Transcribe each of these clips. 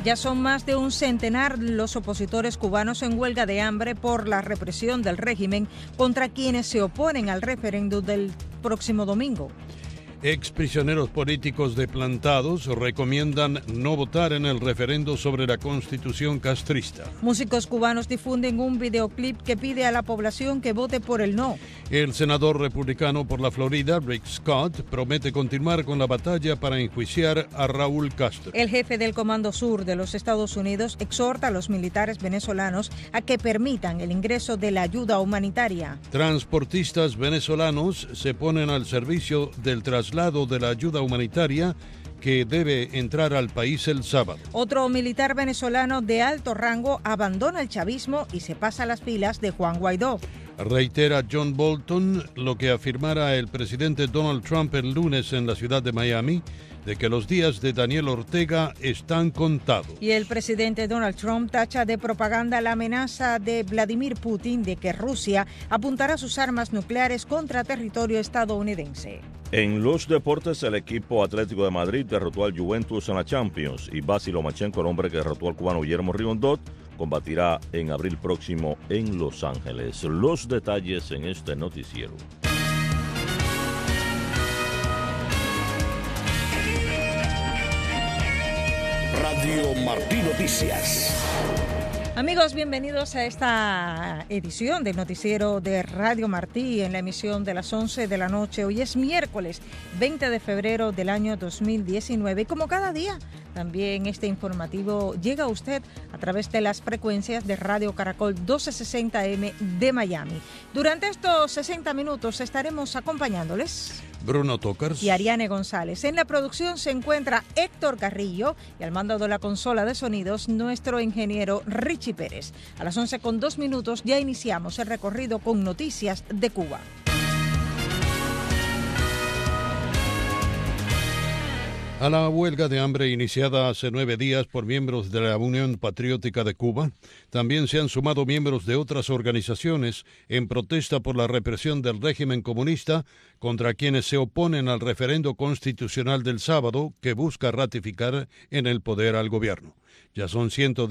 Ya son más de un centenar los opositores cubanos en huelga de hambre por la represión del régimen contra quienes se oponen al referéndum del próximo domingo. Exprisioneros políticos de Plantados recomiendan no votar en el referendo sobre la constitución castrista. Músicos cubanos difunden un videoclip que pide a la población que vote por el no. El senador republicano por la Florida, Rick Scott, promete continuar con la batalla para enjuiciar a Raúl Castro. El jefe del Comando Sur de los Estados Unidos exhorta a los militares venezolanos a que permitan el ingreso de la ayuda humanitaria. Transportistas venezolanos se ponen al servicio del traslado de la ayuda humanitaria que debe entrar al país el sábado. Otro militar venezolano de alto rango abandona el chavismo y se pasa a las filas de Juan Guaidó. Reitera John Bolton lo que afirmara el presidente Donald Trump el lunes en la ciudad de Miami, de que los días de Daniel Ortega están contados. Y el presidente Donald Trump tacha de propaganda la amenaza de Vladimir Putin de que Rusia apuntará sus armas nucleares contra territorio estadounidense. En los deportes, el equipo Atlético de Madrid derrotó al Juventus en la Champions y Basil Lomachenko, el hombre que derrotó al cubano Guillermo Rigondot, combatirá en abril próximo en Los Ángeles. Los detalles en este noticiero. Radio Martí Noticias. Amigos, bienvenidos a esta edición del noticiero de Radio Martí en la emisión de las 11 de la noche. Hoy es miércoles 20 de febrero del año 2019 y como cada día también este informativo llega a usted a través de las frecuencias de Radio Caracol 1260M de Miami. Durante estos 60 minutos estaremos acompañándoles Bruno Tocars y Ariane González. En la producción se encuentra Héctor Carrillo y al mando de la consola de sonidos nuestro ingeniero Richie Pérez. A las 11:02 ya iniciamos el recorrido con noticias de Cuba. A la huelga de hambre iniciada hace 9 días por miembros de la Unión Patriótica de Cuba, también se han sumado miembros de otras organizaciones en protesta por la represión del régimen comunista contra quienes se oponen al referendo constitucional del sábado que busca ratificar en el poder al gobierno. Ya son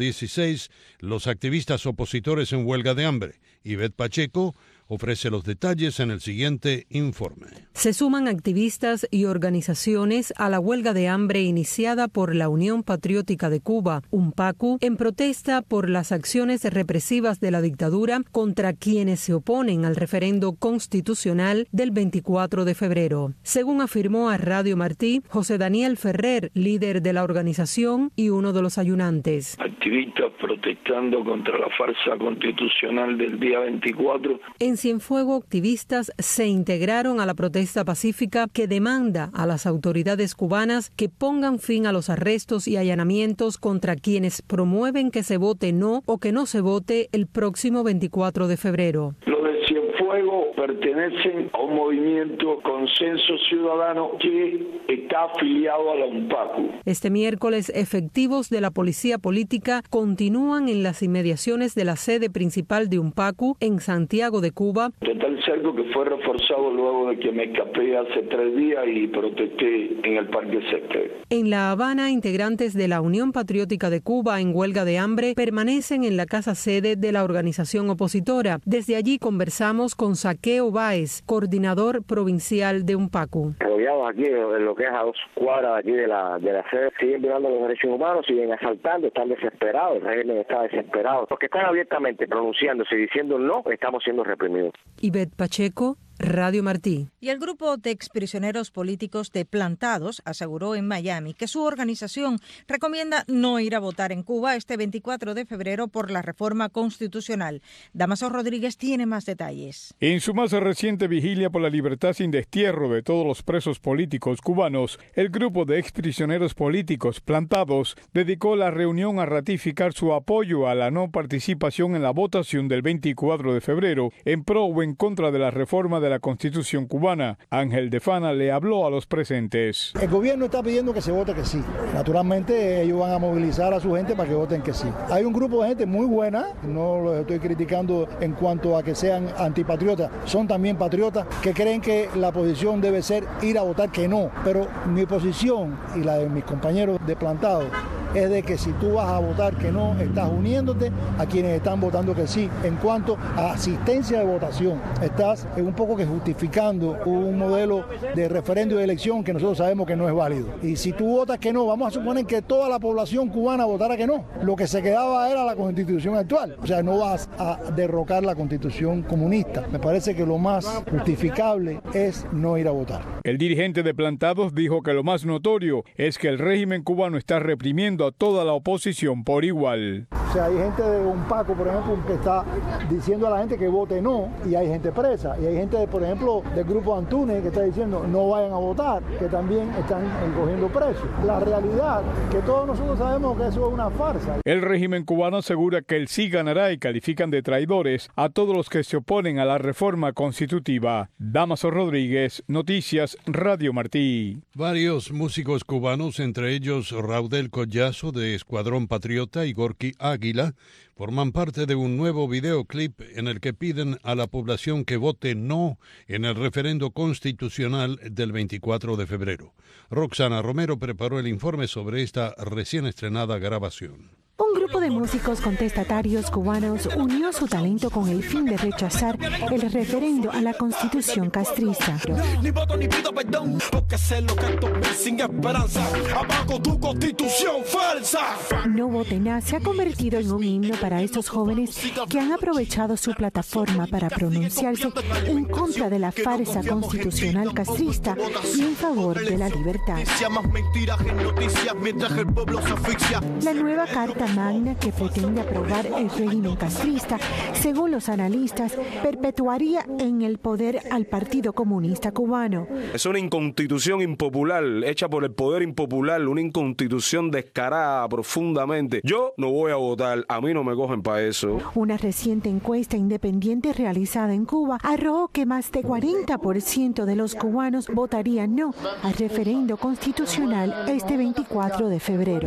116 los activistas opositores en huelga de hambre. Ivette Pacheco ofrece los detalles en el siguiente informe. Se suman activistas y organizaciones a la huelga de hambre iniciada por la Unión Patriótica de Cuba, UNPACU, en protesta por las acciones represivas de la dictadura contra quienes se oponen al referendo constitucional del 24 de febrero. Según afirmó a Radio Martí, José Daniel Ferrer, líder de la organización y uno de los ayunantes. Activistas protestando contra la farsa constitucional del día 24. En Cienfuego, activistas se integraron a la protesta pacífica que demanda a las autoridades cubanas que pongan fin a los arrestos y allanamientos contra quienes promueven que se vote no o que no se vote el próximo 24 de febrero. Los de Cienfuegos pertenecen a un movimiento Consenso Ciudadano que está afiliado a la UNPACU. Este miércoles, efectivos de la policía política continúan en las inmediaciones de la sede principal de UNPACU en Santiago de Cuba. Total cerco que fue reforzado luego de que me escapé hace 3 días y protesté en el Parque Césped. En La Habana, integrantes de la Unión Patriótica de Cuba en huelga de hambre permanecen en la casa sede de la organización opositora. Desde allí conversamos con Saqueo Báez, coordinador provincial de UNPACU. Rodeados aquí en lo que es a 2 cuadras aquí de la sede, siguen violando los derechos humanos, siguen asaltando, están desesperados, el régimen está desesperado. Los que están abiertamente pronunciándose y diciendo no, estamos siendo reprimidos. Ivette Pacheco, Radio Martí. Y el grupo de exprisioneros políticos de Plantados aseguró en Miami que su organización recomienda no ir a votar en Cuba este 24 de febrero por la reforma constitucional. Damaso Rodríguez tiene más detalles. En su más reciente vigilia por la libertad sin destierro de todos los presos políticos cubanos, el grupo de exprisioneros políticos Plantados dedicó la reunión a ratificar su apoyo a la no participación en la votación del 24 de febrero en pro o en contra de la reforma de la Constitución cubana. Ángel de Fana le habló a los presentes. El gobierno está pidiendo que se vote que sí. Naturalmente ellos van a movilizar a su gente para que voten que sí. Hay un grupo de gente muy buena, no los estoy criticando en cuanto a que sean antipatriotas, son también patriotas que creen que la posición debe ser ir a votar que no. Pero mi posición y la de mis compañeros de Plantado es de que si tú vas a votar que no, estás uniéndote a quienes están votando que sí. En cuanto a asistencia de votación, estás un poco que justificando un modelo de referendo y de elección que nosotros sabemos que no es válido. Y si tú votas que no, vamos a suponer que toda la población cubana votara que no. Lo que se quedaba era la constitución actual. O sea, no vas a derrocar la constitución comunista. Me parece que lo más justificable es no ir a votar. El dirigente de Plantados dijo que lo más notorio es que el régimen cubano está reprimiendo a toda la oposición por igual. O sea, hay gente de UNPACO, por ejemplo, que está diciendo a la gente que vote no, y hay gente presa. Y hay gente, por ejemplo, del grupo Antunes que está diciendo no vayan a votar, que también están cogiendo presos. La realidad, que todos nosotros sabemos que eso es una farsa. El régimen cubano asegura que el sí ganará y califican de traidores a todos los que se oponen a la reforma constitutiva. Damaso Rodríguez, Noticias, Radio Martí. Varios músicos cubanos, entre ellos Raudel Collazo de Escuadrón Patriota y Gorky Águila, forman parte de un nuevo videoclip en el que piden a la población que vote no en el referendo constitucional del 24 de febrero. Roxana Romero preparó el informe sobre esta recién estrenada grabación. Un grupo de músicos contestatarios cubanos unió su talento con el fin de rechazar el referendo a la Constitución castrista. Ni voto ni pido perdón, porque sé lo que tú ves sin esperanza. Abajo tu Constitución falsa. No voten nada se ha convertido en un himno para estos jóvenes que han aprovechado su plataforma para pronunciarse en contra de la farsa constitucional castrista y en favor de la libertad. La nueva Carta Magna que pretende aprobar el régimen castrista, según los analistas, perpetuaría en el poder al Partido Comunista Cubano. Es una inconstitución impopular, hecha por el poder impopular, una inconstitución descarada profundamente. Yo no voy a votar, a mí no me cogen para eso. Una reciente encuesta independiente realizada en Cuba arrojó que más de 40% de los cubanos votarían no al referendo constitucional este 24 de febrero.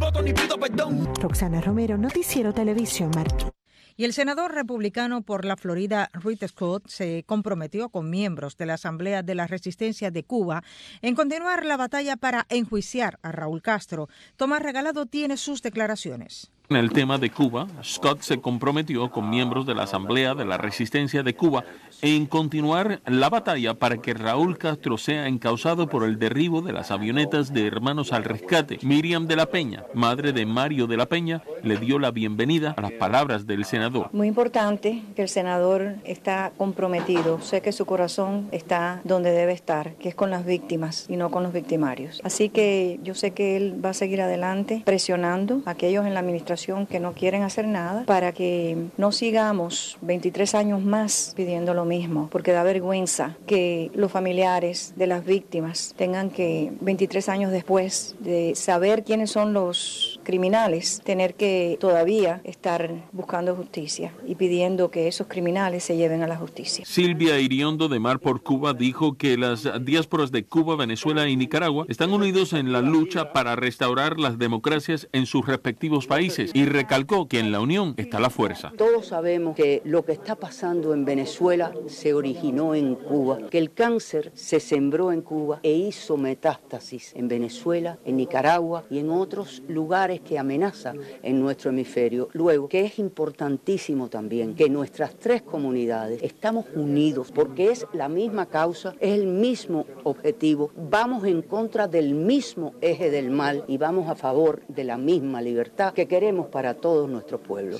Roxana Romero, Noticiero Televisión Martí. Y el senador republicano por la Florida, Rick Scott, se comprometió con miembros de la Asamblea de la Resistencia de Cuba en continuar la batalla para enjuiciar a Raúl Castro. Tomás Regalado tiene sus declaraciones. En el tema de Cuba, Scott se comprometió con miembros de la Asamblea de la Resistencia de Cuba en continuar la batalla para que Raúl Castro sea encausado por el derribo de las avionetas de Hermanos al Rescate. Miriam de la Peña, madre de Mario de la Peña, le dio la bienvenida a las palabras del senador. Muy importante que el senador está comprometido. Sé que su corazón está donde debe estar, que es con las víctimas y no con los victimarios. Así que yo sé que él va a seguir adelante presionando a aquellos en la administración que no quieren hacer nada para que no sigamos 23 años más pidiendo lo mismo, porque da vergüenza que los familiares de las víctimas tengan que 23 años después de saber quiénes son los criminales, tener que todavía estar buscando justicia y pidiendo que esos criminales se lleven a la justicia. Silvia Iriondo de Mar por Cuba dijo que las diásporas de Cuba, Venezuela y Nicaragua están unidos en la lucha para restaurar las democracias en sus respectivos países y recalcó que en la unión está la fuerza. Todos sabemos que lo que está pasando en Venezuela se originó en Cuba, que el cáncer se sembró en Cuba e hizo metástasis en Venezuela, en Nicaragua y en otros lugares que amenazan en nuestro hemisferio. Luego, que es importantísimo también que nuestras tres comunidades estamos unidos porque es la misma causa, es el mismo objetivo, vamos en contra del mismo eje del mal y vamos a favor de la misma libertad que queremos para todos nuestros pueblos.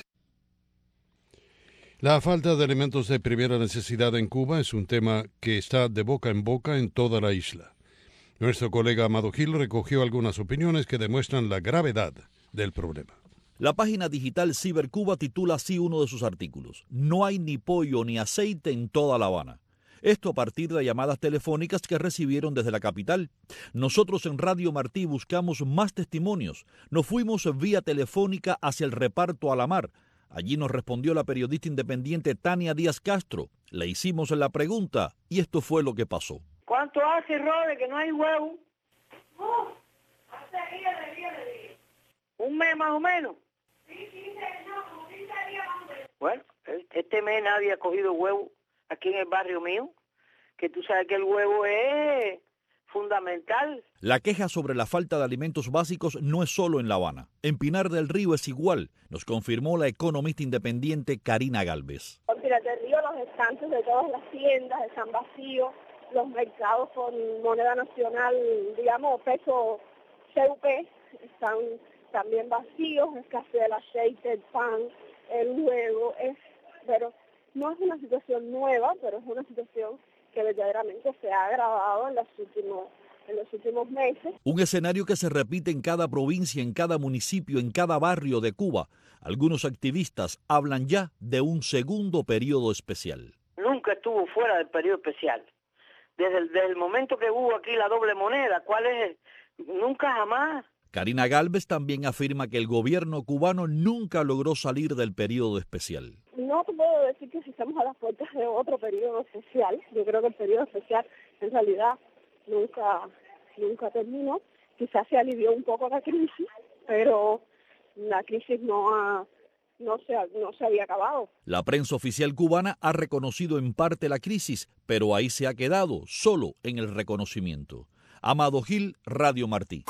La falta de alimentos de primera necesidad en Cuba es un tema que está de boca en boca en toda la isla. Nuestro colega Amado Gil recogió algunas opiniones que demuestran la gravedad del problema. La página digital Cibercuba titula así uno de sus artículos: No hay ni pollo ni aceite en toda La Habana. Esto a partir de llamadas telefónicas que recibieron desde la capital. Nosotros en Radio Martí buscamos más testimonios. Nos fuimos vía telefónica hacia el reparto a la mar. Allí nos respondió la periodista independiente Tania Díaz Castro. Le hicimos la pregunta y esto fue lo que pasó. ¿Cuánto hace, Rode, que no hay huevo? Hace días. ¿Un mes más o menos? Sí, 15 días más o menos. Bueno, este mes nadie ha cogido huevo aquí en el barrio mío, que tú sabes que el huevo es fundamental. La queja sobre la falta de alimentos básicos no es solo en La Habana. En Pinar del Río es igual, nos confirmó la economista independiente Karina Galvez. En Pinar del Río los estantes de todas las tiendas están vacíos, los mercados con moneda nacional, digamos, peso CUP, están también vacíos, escasez del aceite, el pan, el huevo, pero no es una situación nueva, pero es una situación que verdaderamente se ha agravado en los últimos meses. Un escenario que se repite en cada provincia, en cada municipio, en cada barrio de Cuba. Algunos activistas hablan ya de un segundo periodo especial. Nunca estuvo fuera del periodo especial. Desde el momento que hubo aquí la doble moneda, ¿cuál es? Nunca jamás. Karina Galvez también afirma que el gobierno cubano nunca logró salir del periodo especial. No te puedo decir que si estamos a las puertas de otro periodo especial. Yo creo que el periodo especial en realidad nunca terminó. Quizás se alivió un poco la crisis, pero la crisis no se había acabado. La prensa oficial cubana ha reconocido en parte la crisis, pero ahí se ha quedado, solo en el reconocimiento. Amado Gil, Radio Martí.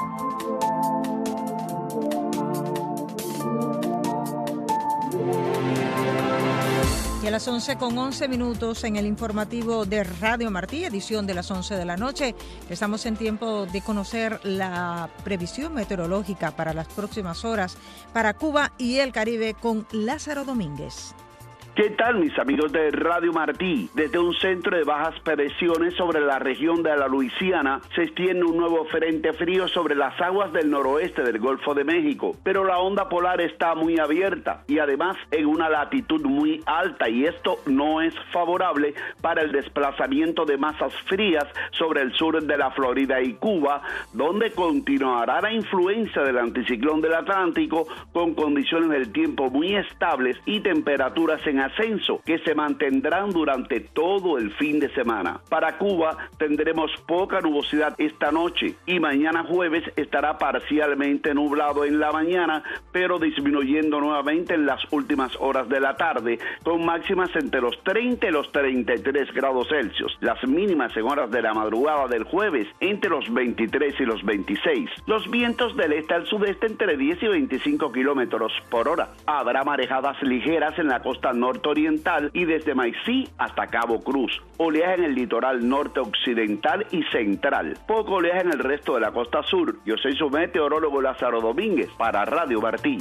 Y a las 11:11 en el informativo de Radio Martí, edición de las 11 de la noche, estamos en tiempo de conocer la previsión meteorológica para las próximas horas para Cuba y el Caribe con Lázaro Domínguez. ¿Qué tal, mis amigos de Radio Martí? Desde un centro de bajas presiones sobre la región de la Luisiana se extiende un nuevo frente frío sobre las aguas del noroeste del Golfo de México, pero la onda polar está muy abierta y además en una latitud muy alta, y esto no es favorable para el desplazamiento de masas frías sobre el sur de la Florida y Cuba, donde continuará la influencia del anticiclón del Atlántico con condiciones del tiempo muy estables y temperaturas en ascenso que se mantendrán durante todo el fin de semana. Para Cuba tendremos poca nubosidad esta noche y mañana jueves estará parcialmente nublado en la mañana, pero disminuyendo nuevamente en las últimas horas de la tarde, con máximas entre los 30 y los 33 grados Celsius. Las mínimas en horas de la madrugada del jueves entre los 23 y los 26. Los vientos del este al sudeste entre 10 y 25 kilómetros por hora. Habrá marejadas ligeras en la costa norte-oriental y desde Maicí hasta Cabo Cruz. Oleaje en el litoral norte occidental y central. Poco oleaje en el resto de la costa sur. Yo soy su meteorólogo Lázaro Domínguez para Radio Martí.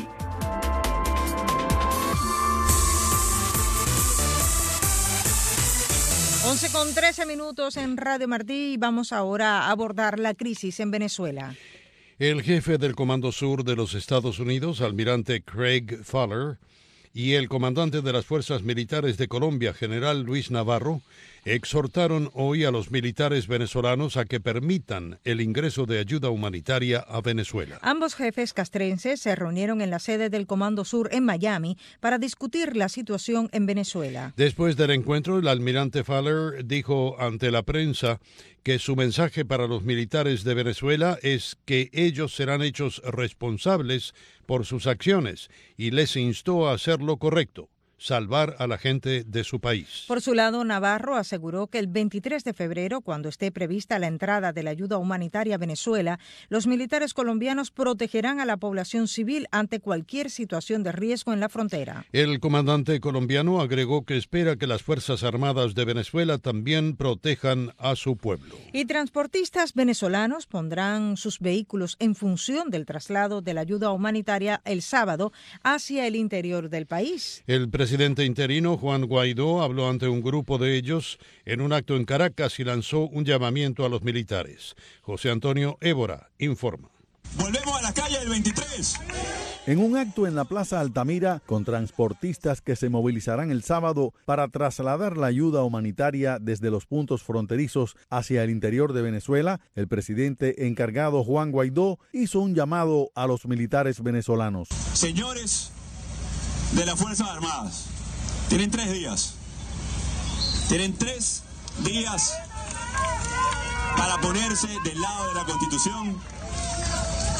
Once con 13 minutos en Radio Martí y vamos ahora a abordar la crisis en Venezuela. El jefe del Comando Sur de los Estados Unidos, almirante Craig Fowler, y el comandante de las Fuerzas Militares de Colombia, general Luis Navarro, exhortaron hoy a los militares venezolanos a que permitan el ingreso de ayuda humanitaria a Venezuela. Ambos jefes castrenses se reunieron en la sede del Comando Sur en Miami para discutir la situación en Venezuela. Después del encuentro, el almirante Fowler dijo ante la prensa que su mensaje para los militares de Venezuela es que ellos serán hechos responsables por sus acciones y les instó a hacer lo correcto, salvar a la gente de su país. Por su lado, Navarro aseguró que el 23 de febrero, cuando esté prevista la entrada de la ayuda humanitaria a Venezuela, los militares colombianos protegerán a la población civil ante cualquier situación de riesgo en la frontera. El comandante colombiano agregó que espera que las Fuerzas Armadas de Venezuela también protejan a su pueblo. Y transportistas venezolanos pondrán sus vehículos en función del traslado de la ayuda humanitaria el sábado hacia el interior del país. El presidente interino Juan Guaidó habló ante un grupo de ellos en un acto en Caracas y lanzó un llamamiento a los militares. José Antonio Évora informa. Volvemos a la calle del 23. En un acto en la Plaza Altamira, con transportistas que se movilizarán el sábado para trasladar la ayuda humanitaria desde los puntos fronterizos hacia el interior de Venezuela, el presidente encargado Juan Guaidó hizo un llamado a los militares venezolanos. Señores de las Fuerzas Armadas, tienen 3 días. Tienen 3 días para ponerse del lado de la Constitución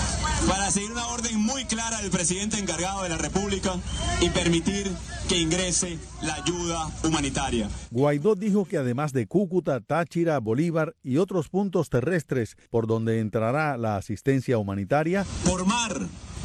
para seguir una orden muy clara del presidente encargado de la República y permitir que ingrese la ayuda humanitaria. Guaidó dijo que además de Cúcuta, Táchira, Bolívar y otros puntos terrestres por donde entrará la asistencia humanitaria, por mar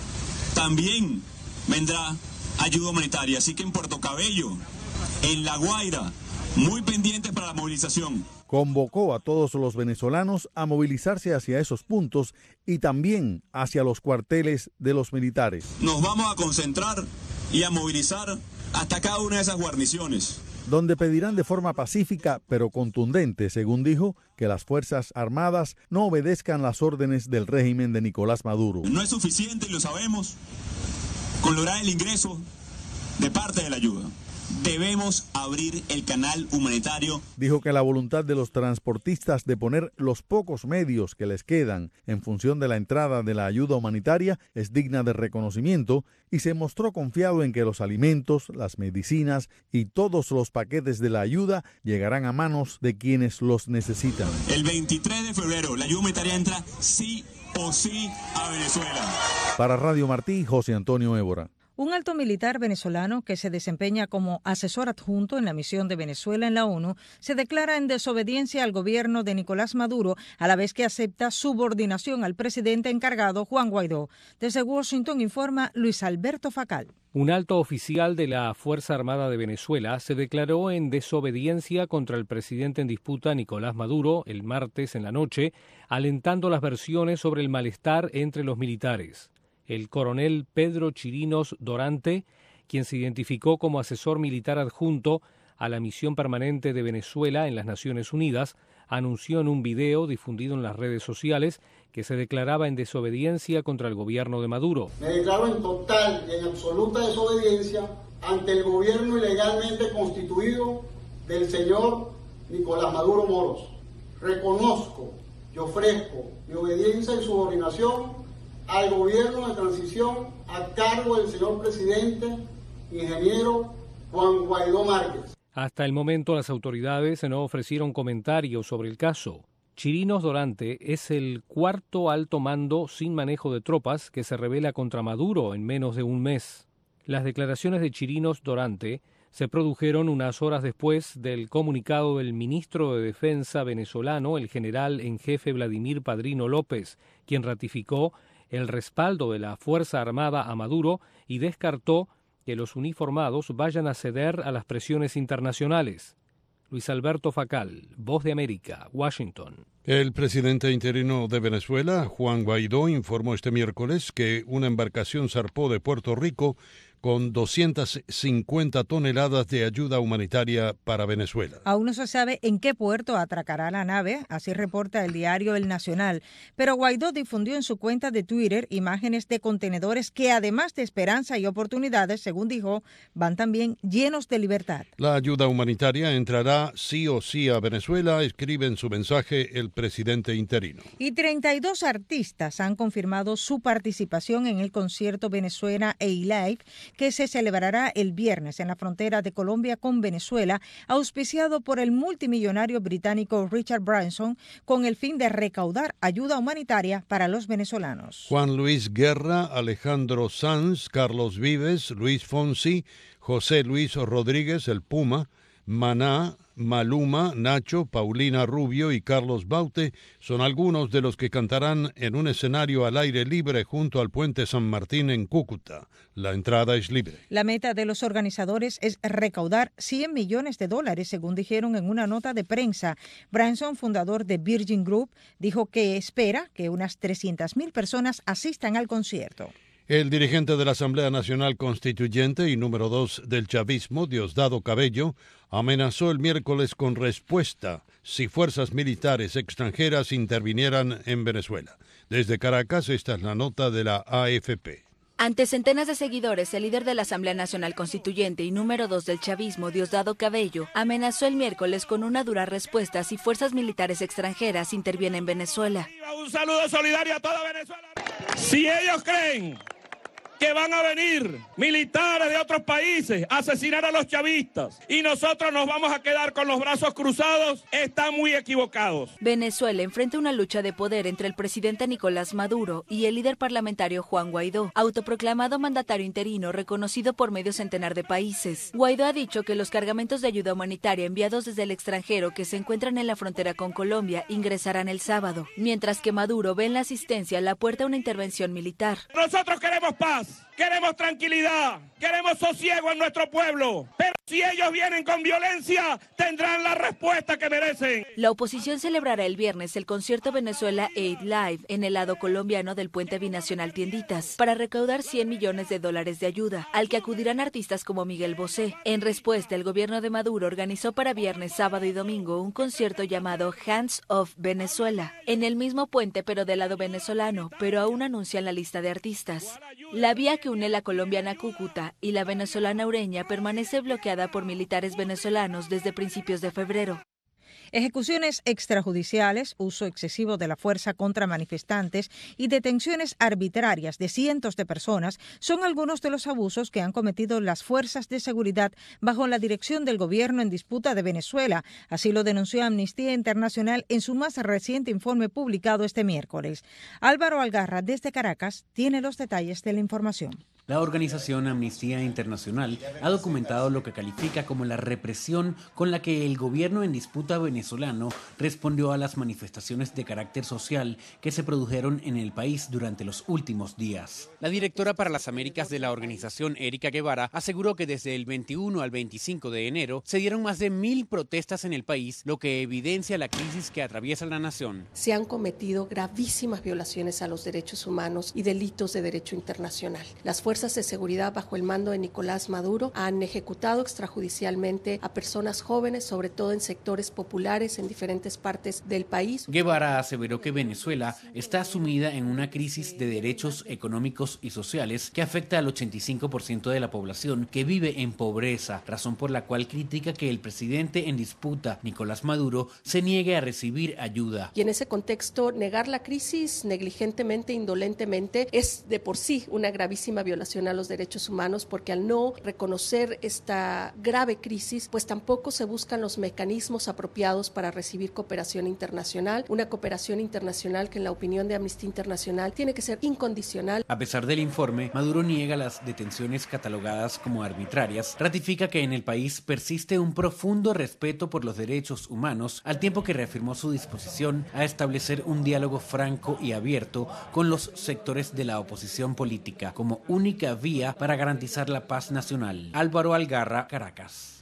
también vendrá ayuda humanitaria, así que en Puerto Cabello, en La Guaira, muy pendientes para la movilización. Convocó a todos los venezolanos a movilizarse hacia esos puntos y también hacia los cuarteles de los militares. Nos vamos a concentrar y a movilizar hasta cada una de esas guarniciones, donde pedirán de forma pacífica pero contundente, según dijo, que las Fuerzas Armadas no obedezcan las órdenes del régimen de Nicolás Maduro. No es suficiente, y lo sabemos, con lograr el ingreso de parte de la ayuda. Debemos abrir el canal humanitario. Dijo que la voluntad de los transportistas de poner los pocos medios que les quedan en función de la entrada de la ayuda humanitaria es digna de reconocimiento y se mostró confiado en que los alimentos, las medicinas y todos los paquetes de la ayuda llegarán a manos de quienes los necesitan. El 23 de febrero la ayuda humanitaria entra sí o sí a Venezuela. Para Radio Martí, José Antonio Évora. Un alto militar venezolano que se desempeña como asesor adjunto en la misión de Venezuela en la ONU se declara en desobediencia al gobierno de Nicolás Maduro, a la vez que acepta subordinación al presidente encargado Juan Guaidó. Desde Washington informa Luis Alberto Facal. Un alto oficial de la Fuerza Armada de Venezuela se declaró en desobediencia contra el presidente en disputa Nicolás Maduro el martes en la noche, alentando las versiones sobre el malestar entre los militares. El coronel Pedro Chirinos Dorante, quien se identificó como asesor militar adjunto a la misión permanente de Venezuela en las Naciones Unidas, anunció en un video difundido en las redes sociales que se declaraba en desobediencia contra el gobierno de Maduro. Me declaro en total y en absoluta desobediencia ante el gobierno ilegalmente constituido del señor Nicolás Maduro Moros. Reconozco y ofrezco mi obediencia y subordinación al gobierno de transición a cargo del señor presidente, ingeniero Juan Guaidó Márquez. Hasta el momento las autoridades no ofrecieron comentarios sobre el caso. Chirinos Dorante es el cuarto alto mando sin manejo de tropas que se rebela contra Maduro en menos de un mes. Las declaraciones de Chirinos Dorante se produjeron unas horas después del comunicado del ministro de Defensa venezolano, el general en jefe Vladimir Padrino López, quien ratificó el respaldo de la Fuerza Armada a Maduro y descartó que los uniformados vayan a ceder a las presiones internacionales. Luis Alberto Facal, Voz de América, Washington. El presidente interino de Venezuela, Juan Guaidó, informó este miércoles que una embarcación zarpó de Puerto Rico con 250 toneladas de ayuda humanitaria para Venezuela. Aún no se sabe en qué puerto atracará la nave, así reporta el diario El Nacional. Pero Guaidó difundió en su cuenta de Twitter imágenes de contenedores que, además de esperanza y oportunidades, según dijo, van también llenos de libertad. La ayuda humanitaria entrará sí o sí a Venezuela, escribe en su mensaje el presidente interino. Y 32 artistas han confirmado su participación en el concierto Venezuela A-Live, que se celebrará el viernes en la frontera de Colombia con Venezuela, auspiciado por el multimillonario británico Richard Branson, con el fin de recaudar ayuda humanitaria para los venezolanos. Juan Luis Guerra, Alejandro Sanz, Carlos Vives, Luis Fonsi, José Luis Rodríguez, el Puma, Maná, Maluma, Nacho, Paulina Rubio y Carlos Baute son algunos de los que cantarán en un escenario al aire libre junto al Puente San Martín en Cúcuta. La entrada es libre. La meta de los organizadores es recaudar $100 millones, según dijeron en una nota de prensa. Branson, fundador de Virgin Group, dijo que espera que unas 300.000 personas asistan al concierto. El dirigente de la Asamblea Nacional Constituyente y número 2 del chavismo, Diosdado Cabello, amenazó el miércoles con respuesta si fuerzas militares extranjeras intervinieran en Venezuela. Desde Caracas, esta es la nota de la AFP. Ante centenas de seguidores, el líder de la Asamblea Nacional Constituyente y número 2 del chavismo, Diosdado Cabello, amenazó el miércoles con una dura respuesta si fuerzas militares extranjeras intervienen en Venezuela. Un saludo solidario a toda Venezuela. Si ellos creen que van a venir militares de otros países a asesinar a los chavistas y nosotros nos vamos a quedar con los brazos cruzados, están muy equivocados. Venezuela enfrenta una lucha de poder entre el presidente Nicolás Maduro y el líder parlamentario Juan Guaidó, autoproclamado mandatario interino reconocido por medio centenar de países. Guaidó ha dicho que los cargamentos de ayuda humanitaria enviados desde el extranjero que se encuentran en la frontera con Colombia ingresarán el sábado, mientras que Maduro ve en la asistencia la puerta a una intervención militar. Nosotros queremos paz, queremos tranquilidad, queremos sosiego en nuestro pueblo, pero si ellos vienen con violencia, tendrán la respuesta que merecen. La oposición celebrará el viernes el concierto Venezuela Aid Live en el lado colombiano del puente binacional Tienditas para recaudar $100 millones de ayuda, al que acudirán artistas como Miguel Bosé. En respuesta, el gobierno de Maduro organizó para viernes, sábado y domingo un concierto llamado Hands of Venezuela, en el mismo puente pero del lado venezolano, pero aún anuncian la lista de artistas. La vía que une la colombiana Cúcuta y la venezolana Ureña permanece bloqueada por militares venezolanos desde principios de febrero. Ejecuciones extrajudiciales, uso excesivo de la fuerza contra manifestantes y detenciones arbitrarias de cientos de personas son algunos de los abusos que han cometido las fuerzas de seguridad bajo la dirección del gobierno en disputa de Venezuela. Así lo denunció Amnistía Internacional en su más reciente informe publicado este miércoles. Álvaro Algarra, desde Caracas, tiene los detalles de la información. La organización Amnistía Internacional ha documentado lo que califica como la represión con la que el gobierno en disputa venezolano respondió a las manifestaciones de carácter social que se produjeron en el país durante los últimos días. La directora para las Américas de la organización, Erika Guevara, aseguró que desde el 21 al 25 de enero se dieron más de 1,000 protestas en el país, lo que evidencia la crisis que atraviesa la nación. Se han cometido gravísimas violaciones a los derechos humanos y delitos de derecho internacional. Las fuerzas de seguridad bajo el mando de Nicolás Maduro han ejecutado extrajudicialmente a personas jóvenes, sobre todo en sectores populares en diferentes partes del país. Guevara aseveró que Venezuela está sumida en una crisis de derechos económicos y sociales que afecta al 85% de la población que vive en pobreza, razón por la cual critica que el presidente en disputa, Nicolás Maduro, se niegue a recibir ayuda. Y en ese contexto, negar la crisis negligentemente, indolentemente, es de por sí una gravísima violación a los derechos humanos, porque al no reconocer esta grave crisis, pues tampoco se buscan los mecanismos apropiados para recibir cooperación internacional, una cooperación internacional que en la opinión de Amnistía Internacional tiene que ser incondicional. A pesar del informe, Maduro niega las detenciones catalogadas como arbitrarias, ratifica que en el país persiste un profundo respeto por los derechos humanos, al tiempo que reafirmó su disposición a establecer un diálogo franco y abierto con los sectores de la oposición política como única vía para garantizar la paz nacional. Álvaro Algarra, Caracas.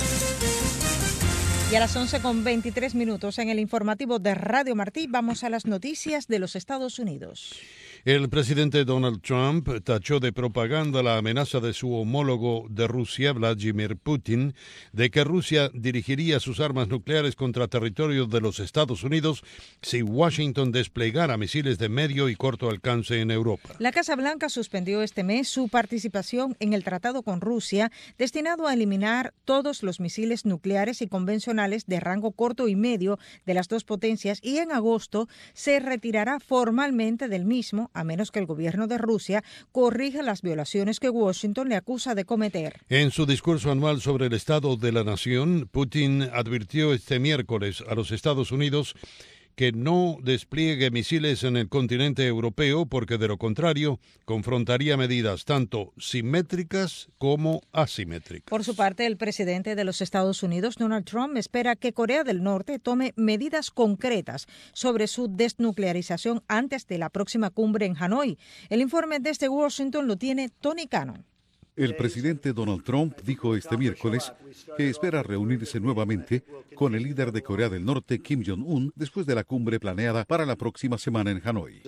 Y a las 11:23 en el informativo de Radio Martí vamos a las noticias de los Estados Unidos. El presidente Donald Trump tachó de propaganda la amenaza de su homólogo de Rusia, Vladimir Putin, de que Rusia dirigiría sus armas nucleares contra territorio de los Estados Unidos si Washington desplegara misiles de medio y corto alcance en Europa. La Casa Blanca suspendió este mes su participación en el tratado con Rusia, destinado a eliminar todos los misiles nucleares y convencionales de rango corto y medio de las dos potencias, y en agosto se retirará formalmente del mismo, a menos que el gobierno de Rusia corrija las violaciones que Washington le acusa de cometer. En su discurso anual sobre el estado de la nación, Putin advirtió este miércoles a los Estados Unidos que no despliegue misiles en el continente europeo porque de lo contrario confrontaría medidas tanto simétricas como asimétricas. Por su parte, el presidente de los Estados Unidos, Donald Trump, espera que Corea del Norte tome medidas concretas sobre su desnuclearización antes de la próxima cumbre en Hanoi. El informe desde Washington lo tiene Tony Cannon. El presidente Donald Trump dijo este miércoles que espera reunirse nuevamente con el líder de Corea del Norte, Kim Jong-un, después de la cumbre planeada para la próxima semana en Hanoi.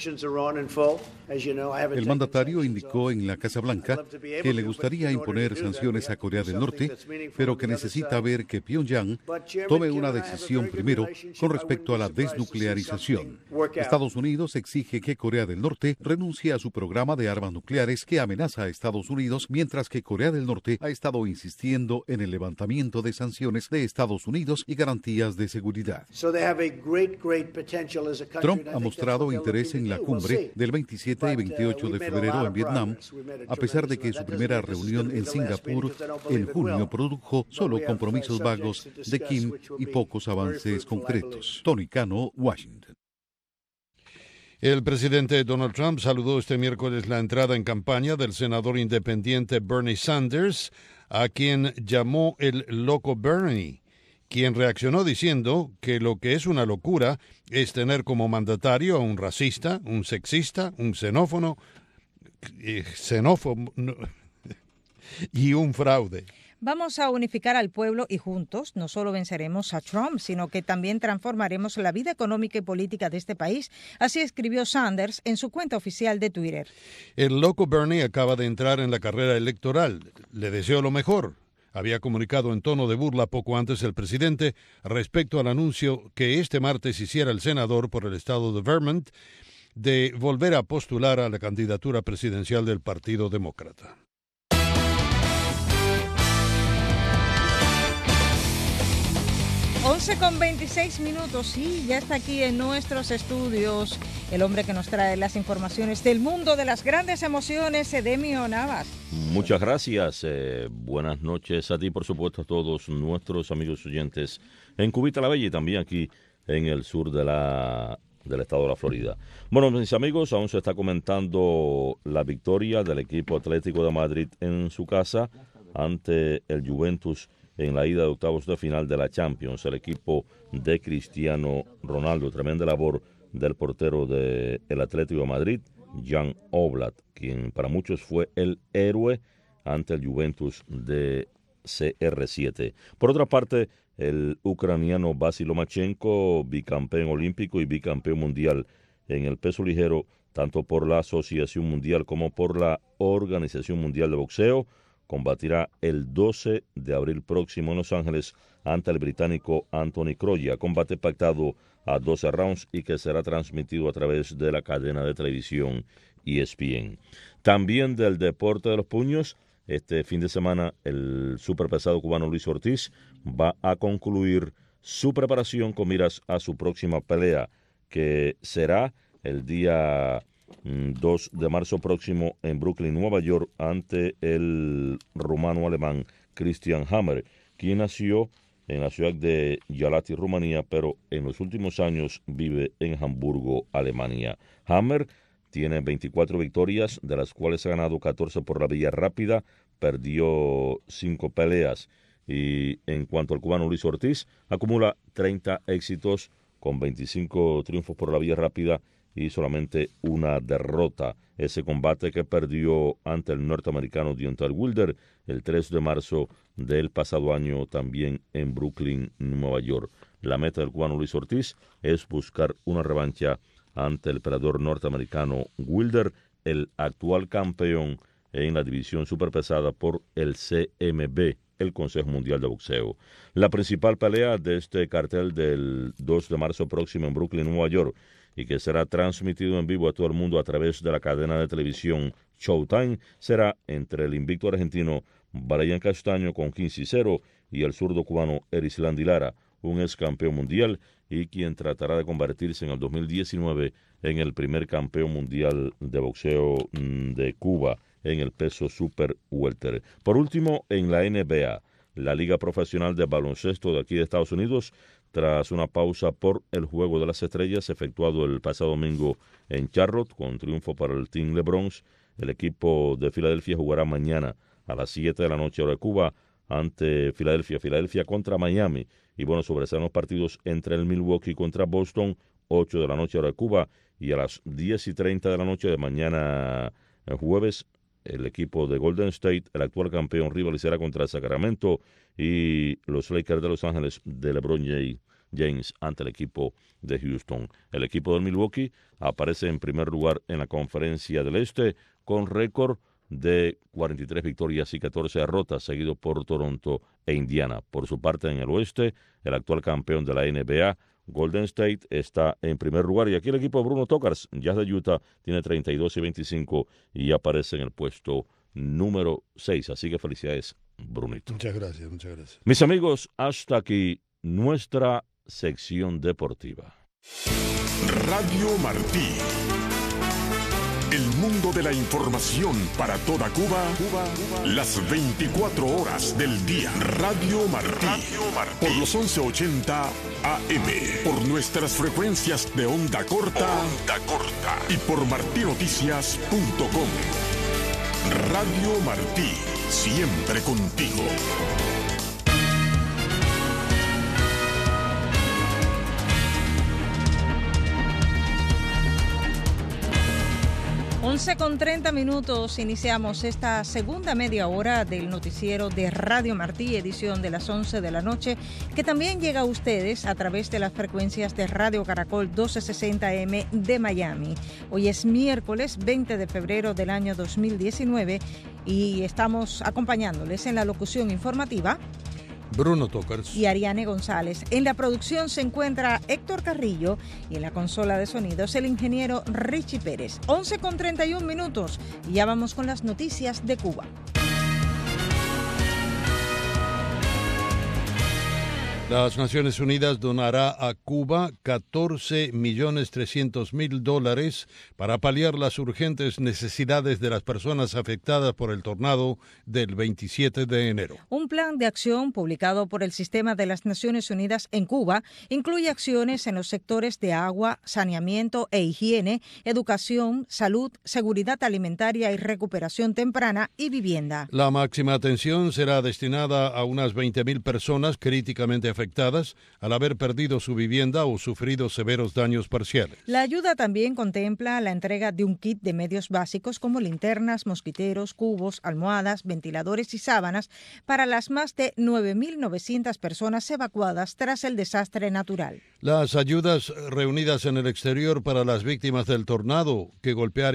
El mandatario indicó en la Casa Blanca que le gustaría imponer sanciones a Corea del Norte, pero que necesita ver que Pyongyang tome una decisión primero con respecto a la desnuclearización. Estados Unidos exige que Corea del Norte renuncie a su programa de armas nucleares que amenaza a Estados Unidos Unidos, mientras que Corea del Norte ha estado insistiendo en el levantamiento de sanciones de Estados Unidos y garantías de seguridad. Trump ha mostrado interés en la cumbre del 27 y 28 de febrero en Vietnam, a pesar de que su primera reunión en Singapur en junio produjo solo compromisos vagos de Kim y pocos avances concretos. Tony Cano, Washington. El presidente Donald Trump saludó este miércoles la entrada en campaña del senador independiente Bernie Sanders, a quien llamó el loco Bernie, quien reaccionó diciendo que lo que es una locura es tener como mandatario a un racista, un sexista, un xenófobo y un fraude. Vamos a unificar al pueblo y juntos no solo venceremos a Trump, sino que también transformaremos la vida económica y política de este país. Así escribió Sanders en su cuenta oficial de Twitter. El loco Bernie acaba de entrar en la carrera electoral. Le deseo lo mejor. Había comunicado en tono de burla poco antes el presidente respecto al anuncio que este martes hiciera el senador por el estado de Vermont de volver a postular a la candidatura presidencial del Partido Demócrata. 11:26. Sí, ya está aquí en nuestros estudios el hombre que nos trae las informaciones del mundo de las grandes emociones, Edemio Navas. Muchas gracias. Buenas noches a ti, por supuesto, a todos nuestros amigos oyentes en Cubita la Bella y también aquí en el sur del estado de la Florida. Bueno, mis amigos, aún se está comentando la victoria del equipo Atlético de Madrid en su casa ante el Juventus en la ida de octavos de final de la Champions, el equipo de Cristiano Ronaldo. Tremenda labor del portero del Atlético de Madrid, Jan Oblak, quien para muchos fue el héroe ante el Juventus de CR7. Por otra parte, el ucraniano Vasily Lomachenko, bicampeón olímpico y bicampeón mundial en el peso ligero, tanto por la Asociación Mundial como por la Organización Mundial de Boxeo, combatirá el 12 de abril próximo en Los Ángeles ante el británico Anthony Crolla, combate pactado a 12 rounds y que será transmitido a través de la cadena de televisión ESPN. También del deporte de los puños, este fin de semana el superpesado cubano Luis Ortiz va a concluir su preparación con miras a su próxima pelea, que será el día 2 de marzo próximo en Brooklyn, Nueva York, ante el rumano-alemán Christian Hammer, quien nació en la ciudad de Yalati, Rumanía, pero en los últimos años vive en Hamburgo, Alemania. Hammer tiene 24 victorias, de las cuales ha ganado 14 por la vía rápida, perdió 5 peleas. Y en cuanto al cubano Luis Ortiz, acumula 30 éxitos con 25 triunfos por la vía rápida y solamente una derrota. Ese combate que perdió ante el norteamericano Deontay Wilder el 3 de marzo del pasado año también en Brooklyn, Nueva York. La meta del cubano Luis Ortiz es buscar una revancha ante el peleador norteamericano Wilder, el actual campeón en la división superpesada por el CMB, el Consejo Mundial de Boxeo. La principal pelea de este cartel del 2 de marzo próximo en Brooklyn, Nueva York, y que será transmitido en vivo a todo el mundo a través de la cadena de televisión Showtime, será entre el invicto argentino Brian Castaño con 15-0 y el zurdo cubano Erislandy Lara, un ex campeón mundial y quien tratará de convertirse en el 2019 en el primer campeón mundial de boxeo de Cuba en el peso super welter. Por último, en la NBA, la Liga Profesional de Baloncesto de aquí de Estados Unidos, tras una pausa por el Juego de las Estrellas efectuado el pasado domingo en Charlotte, con triunfo para el Team LeBron, el equipo de Filadelfia jugará mañana a las 7 de la noche hora de Cuba ante Filadelfia contra Miami. Y bueno, sobresalen los partidos entre el Milwaukee contra Boston, 8 de la noche hora de Cuba, y a las 10:30 de la noche de mañana jueves, el equipo de Golden State, el actual campeón, rivalizará contra Sacramento y los Lakers de Los Ángeles de LeBron James ante el equipo de Houston. El equipo del Milwaukee aparece en primer lugar en la Conferencia del Este con récord de 43 victorias y 14 derrotas, seguido por Toronto e Indiana. Por su parte, en el Oeste, el actual campeón de la NBA, Golden State, está en primer lugar, y aquí el equipo de Bruno Tokars, Jazz de Utah, tiene 32 y 25 y aparece en el puesto número 6. Así que felicidades, Brunito. Muchas gracias, muchas gracias. Mis amigos, hasta aquí nuestra sección deportiva. Radio Martí. El mundo de la información para toda Cuba, las 24 horas del día. Radio Martí. Por los 1180 AM. Por nuestras frecuencias de onda corta. Y por martinoticias.com. Radio Martí. Siempre contigo. 11:30, iniciamos esta segunda media hora del noticiero de Radio Martí, edición de las 11 de la noche, que también llega a ustedes a través de las frecuencias de Radio Caracol 1260M de Miami. Hoy es miércoles 20 de febrero del año 2019 y estamos acompañándoles en la locución informativa Bruno Tokars y Ariane González. En la producción se encuentra Héctor Carrillo y en la consola de sonidos el ingeniero Richie Pérez. 11:31 y ya vamos con las noticias de Cuba. Las Naciones Unidas donará a Cuba $14.300.000 para paliar las urgentes necesidades de las personas afectadas por el tornado del 27 de enero. Un plan de acción publicado por el Sistema de las Naciones Unidas en Cuba incluye acciones en los sectores de agua, saneamiento e higiene, educación, salud, seguridad alimentaria y recuperación temprana y vivienda. La máxima atención será destinada a unas 20.000 personas críticamente afectadas al haber perdido su vivienda o sufrido severos daños parciales. La ayuda también contempla la entrega de un kit de medios básicos como linternas, mosquiteros, cubos, almohadas, ventiladores y sábanas para las más de 9.900 personas evacuadas tras el desastre natural. Las ayudas reunidas en el exterior para las víctimas del tornado que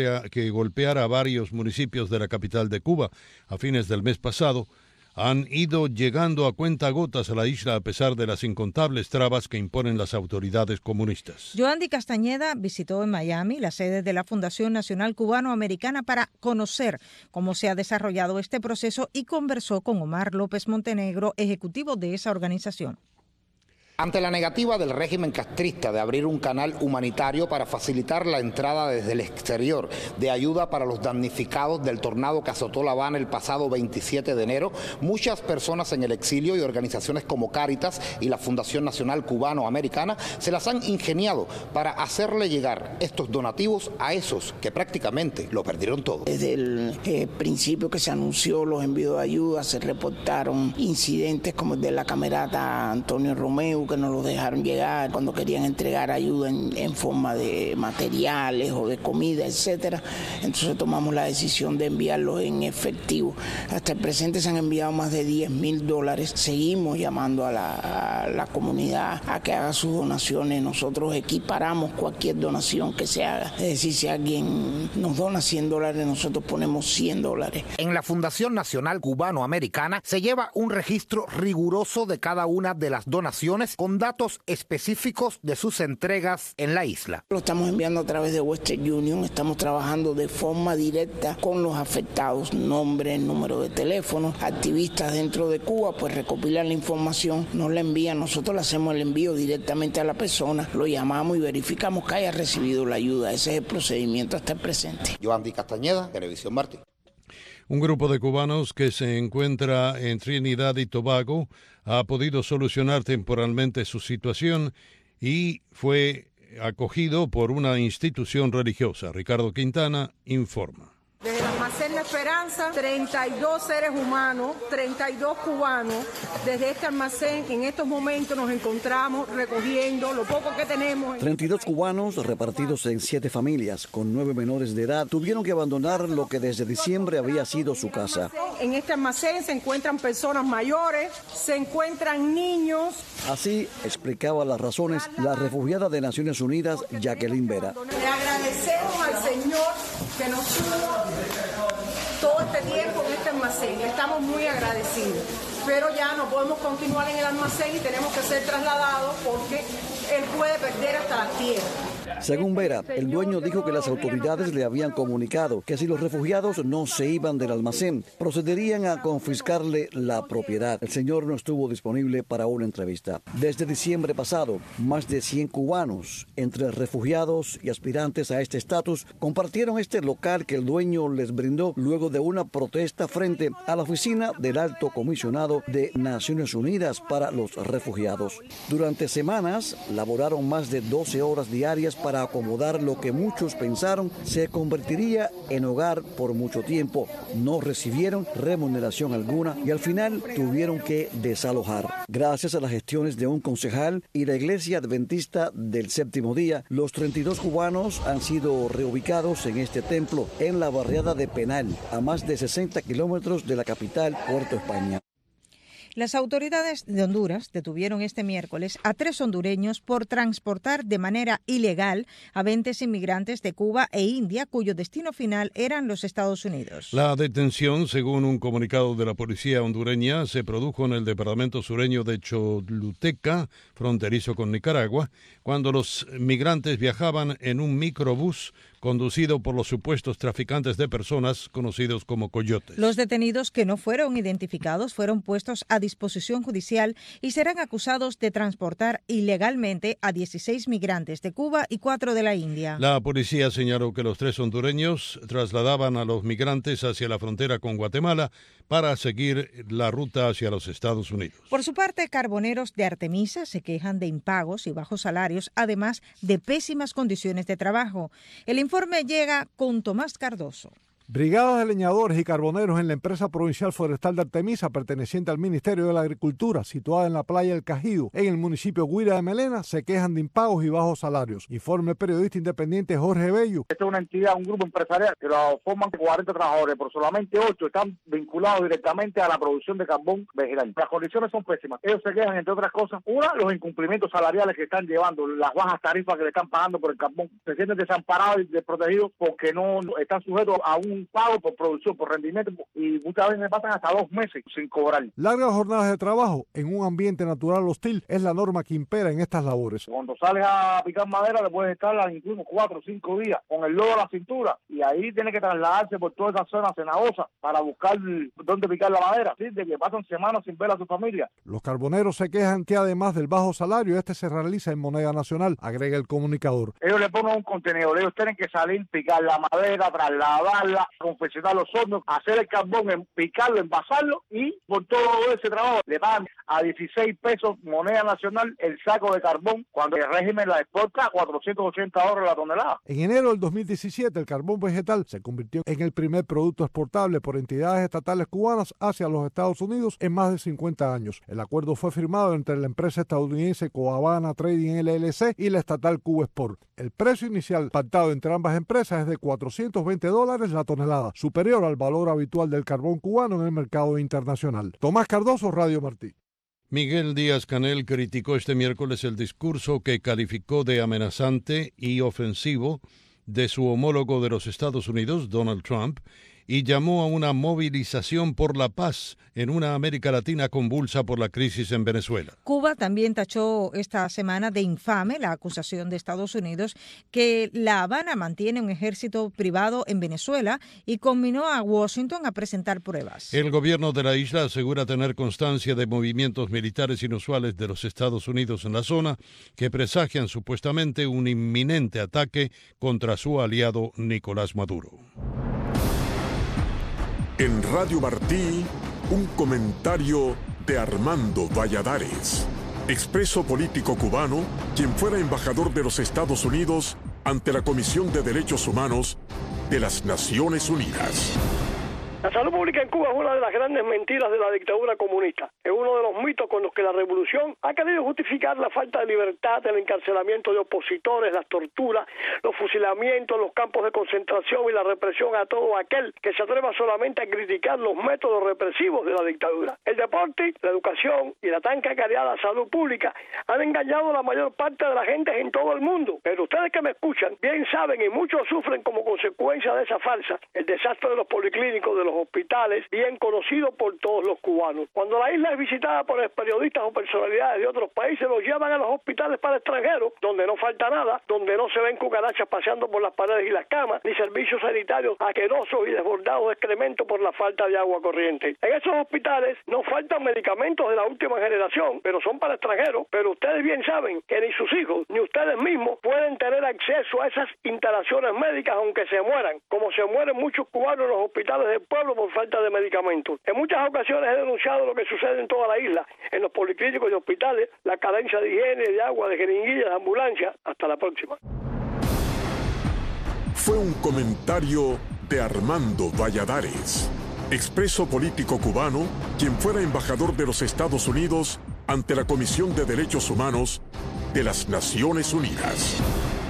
golpeara varios municipios de la capital de Cuba a fines del mes pasado han ido llegando a cuentagotas a la isla a pesar de las incontables trabas que imponen las autoridades comunistas. Joandy Castañeda visitó en Miami la sede de la Fundación Nacional Cubano-Americana para conocer cómo se ha desarrollado este proceso y conversó con Omar López Montenegro, ejecutivo de esa organización. Ante la negativa del régimen castrista de abrir un canal humanitario para facilitar la entrada desde el exterior de ayuda para los damnificados del tornado que azotó La Habana el pasado 27 de enero, muchas personas en el exilio y organizaciones como Cáritas y la Fundación Nacional Cubano-Americana se las han ingeniado para hacerle llegar estos donativos a esos que prácticamente lo perdieron todo. Desde el principio que se anunció los envíos de ayuda, se reportaron incidentes como el de la camerata Antonio Romeo, que no lo dejaron llegar cuando querían entregar ayuda en forma de materiales o de comida, etcétera. Entonces tomamos la decisión de enviarlos en efectivo. Hasta el presente se han enviado más de $10.000. Seguimos llamando a la comunidad a que haga sus donaciones. Nosotros equiparamos cualquier donación que se haga. Es decir, si alguien nos dona $100, nosotros ponemos $100. En la Fundación Nacional Cubano-Americana se lleva un registro riguroso de cada una de las donaciones con datos específicos de sus entregas en la isla. Lo estamos enviando a través de Western Union, estamos trabajando de forma directa con los afectados, nombre, número de teléfono, activistas dentro de Cuba, pues recopilan la información, nos la envían, nosotros le hacemos el envío directamente a la persona, lo llamamos y verificamos que haya recibido la ayuda. Ese es el procedimiento hasta el presente. Joandy Castañeda, Televisión Martí. Un grupo de cubanos que se encuentra en Trinidad y Tobago ha podido solucionar temporalmente su situación y fue acogido por una institución religiosa. Ricardo Quintana informa. Desde el almacén La Esperanza, 32 seres humanos, 32 cubanos. Desde este almacén, en estos momentos nos encontramos recogiendo lo poco que tenemos. 32 cubanos repartidos en 7 familias con 9 menores de edad tuvieron que abandonar lo que desde diciembre había sido su casa. En este almacén se encuentran personas mayores, se encuentran niños. Así explicaba las razones la refugiada de Naciones Unidas, Jacqueline Vera. Le agradecemos al Señor que nos tuvo todo este tiempo en este almacén. Estamos muy agradecidos. Pero ya no podemos continuar en el almacén y tenemos que ser trasladados porque él puede perder hasta las tierras. Según Vera, el dueño dijo que las autoridades le habían comunicado que si los refugiados no se iban del almacén, procederían a confiscarle la propiedad. El señor no estuvo disponible para una entrevista. Desde diciembre pasado, más de 100 cubanos, entre refugiados y aspirantes a este estatus, compartieron este local que el dueño les brindó luego de una protesta frente a la oficina del Alto Comisionado de Naciones Unidas para los Refugiados. Durante semanas, laboraron más de 12 horas diarias para acomodar lo que muchos pensaron se convertiría en hogar por mucho tiempo. No recibieron remuneración alguna y al final tuvieron que desalojar. Gracias a las gestiones de un concejal y la Iglesia Adventista del Séptimo Día, los 32 cubanos han sido reubicados en este templo en la barriada de Penal, a más de 60 kilómetros de la capital, Puerto España. Las autoridades de Honduras detuvieron este miércoles a 3 hondureños por transportar de manera ilegal a 20 inmigrantes de Cuba e India, cuyo destino final eran los Estados Unidos. La detención, según un comunicado de la policía hondureña, se produjo en el departamento sureño de Choluteca, fronterizo con Nicaragua, cuando los migrantes viajaban en un microbús conducido por los supuestos traficantes de personas conocidos como coyotes. Los detenidos que no fueron identificados fueron puestos a disposición judicial y serán acusados de transportar ilegalmente a 16 migrantes de Cuba y 4 de la India. La policía señaló que los 3 hondureños trasladaban a los migrantes hacia la frontera con Guatemala para seguir la ruta hacia los Estados Unidos. Por su parte, carboneros de Artemisa se quejan de impagos y bajos salarios, además de pésimas condiciones de trabajo. El informe llega con Tomás Cardoso. Brigadas de leñadores y carboneros en la empresa provincial forestal de Artemisa, perteneciente al Ministerio de la Agricultura, situada en la playa del Cajío, en el municipio Guira de Melena, se quejan de impagos y bajos salarios. Informe el periodista independiente Jorge Bello. Esta es una entidad, un grupo empresarial que lo forman 40 trabajadores, pero solamente 8 están vinculados directamente a la producción de carbón vegetal. Las condiciones son pésimas. Ellos se quejan, entre otras cosas, una, los incumplimientos salariales que están llevando, las bajas tarifas que le están pagando por el carbón. Se sienten desamparados y desprotegidos porque no están sujetos a un pago por producción, por rendimiento, y muchas veces me pasan hasta 2 meses sin cobrar. Largas jornadas de trabajo en un ambiente natural hostil es la norma que impera en estas labores. Cuando sales a picar madera, le puedes estar incluso 4 o 5 días con el lodo a la cintura, y ahí tiene que trasladarse por toda esa zona cenagosa para buscar dónde picar la madera, ¿sí? De que pasan semanas sin ver a su familia. Los carboneros se quejan que además del bajo salario, este se realiza en moneda nacional, agrega el comunicador. Ellos le ponen un contenedor, ellos tienen que salir, picar la madera, trasladarla, confeccionar los hornos, hacer el carbón, picarlo, envasarlo, y por todo ese trabajo le pagan a 16 pesos moneda nacional el saco de carbón, cuando el régimen la exporta a $480 la tonelada. En enero del 2017 el carbón vegetal se convirtió en el primer producto exportable por entidades estatales cubanas hacia los Estados Unidos en más de 50 años. El acuerdo fue firmado entre la empresa estadounidense Coavana Trading LLC y la estatal Cuba Export. El precio inicial pactado entre ambas empresas es de $420 la tonelada, superior al valor habitual del carbón cubano en el mercado internacional. Tomás Cardoso, Radio Martí. Miguel Díaz-Canel criticó este miércoles el discurso que calificó de amenazante y ofensivo de su homólogo de los Estados Unidos, Donald Trump, y llamó a una movilización por la paz en una América Latina convulsa por la crisis en Venezuela. Cuba también tachó esta semana de infame la acusación de Estados Unidos que La Habana mantiene un ejército privado en Venezuela y conminó a Washington a presentar pruebas. El gobierno de la isla asegura tener constancia de movimientos militares inusuales de los Estados Unidos en la zona que presagian supuestamente un inminente ataque contra su aliado Nicolás Maduro. En Radio Martí, un comentario de Armando Valladares, expreso político cubano, quien fuera embajador de los Estados Unidos ante la Comisión de Derechos Humanos de las Naciones Unidas. La salud pública en Cuba es una de las grandes mentiras de la dictadura comunista. Es uno de los mitos con los que la revolución ha querido justificar la falta de libertad, el encarcelamiento de opositores, las torturas, los fusilamientos, los campos de concentración y la represión a todo aquel que se atreva solamente a criticar los métodos represivos de la dictadura. El deporte, la educación y la tan cacareada salud pública han engañado a la mayor parte de la gente en todo el mundo. Pero ustedes que me escuchan bien saben, y muchos sufren como consecuencia de esa farsa, el desastre de los policlínicos, de los los hospitales, bien conocido por todos los cubanos. Cuando la isla es visitada por periodistas o personalidades de otros países, los llevan a los hospitales para extranjeros, donde no falta nada, donde no se ven cucarachas paseando por las paredes y las camas, ni servicios sanitarios asquerosos y desbordados de excremento por la falta de agua corriente. En esos hospitales no faltan medicamentos de la última generación, pero son para extranjeros. Pero ustedes bien saben que ni sus hijos ni ustedes mismos pueden tener acceso a esas instalaciones médicas aunque se mueran, como se mueren muchos cubanos en los hospitales del pueblo por falta de medicamentos. En muchas ocasiones he denunciado lo que sucede en toda la isla, en los policlínicos y hospitales, la carencia de higiene, de agua, de jeringuillas, de ambulancia. Hasta la próxima. Fue un comentario de Armando Valladares, expreso político cubano, quien fuera embajador de los Estados Unidos ante la Comisión de Derechos Humanos de las Naciones Unidas.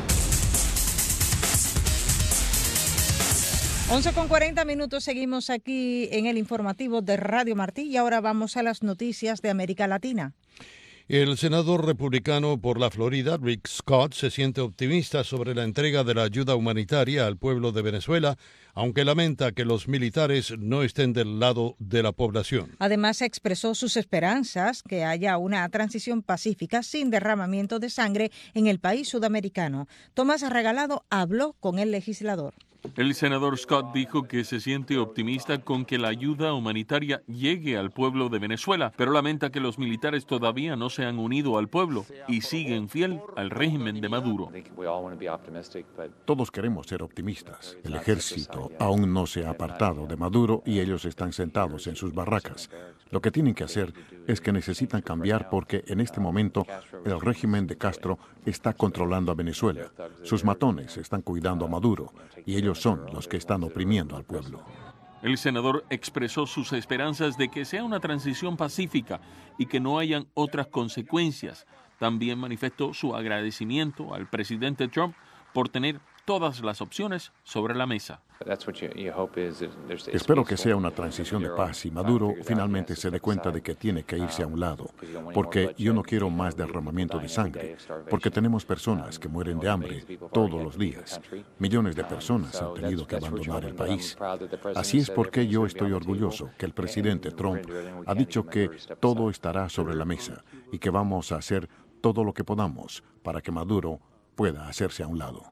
11:40, seguimos aquí en el informativo de Radio Martí y ahora vamos a las noticias de América Latina. El senador republicano por la Florida, Rick Scott, se siente optimista sobre la entrega de la ayuda humanitaria al pueblo de Venezuela, aunque lamenta que los militares no estén del lado de la población. Además, expresó sus esperanzas que haya una transición pacífica sin derramamiento de sangre en el país sudamericano. Tomás Regalado habló con el legislador. El senador Scott dijo que se siente optimista con que la ayuda humanitaria llegue al pueblo de Venezuela, pero lamenta que los militares todavía no se han unido al pueblo y siguen fiel al régimen de Maduro. Todos queremos ser optimistas. El ejército aún no se ha apartado de Maduro y ellos están sentados en sus barracas. Lo que tienen que hacer es que necesitan cambiar porque en este momento el régimen de Castro está controlando a Venezuela. Sus matones están cuidando a Maduro y ellos son los que están oprimiendo al pueblo. El senador expresó sus esperanzas de que sea una transición pacífica y que no hayan otras consecuencias. También manifestó su agradecimiento al presidente Trump por tener todas las opciones sobre la mesa. Espero que sea una transición de paz y Maduro finalmente se dé cuenta de que tiene que irse a un lado, porque yo no quiero más derramamiento de sangre, porque tenemos personas que mueren de hambre todos los días. Millones de personas han tenido que abandonar el país. Así es porque yo estoy orgulloso que el presidente Trump ha dicho que todo estará sobre la mesa y que vamos a hacer todo lo que podamos para que Maduro pueda hacerse a un lado.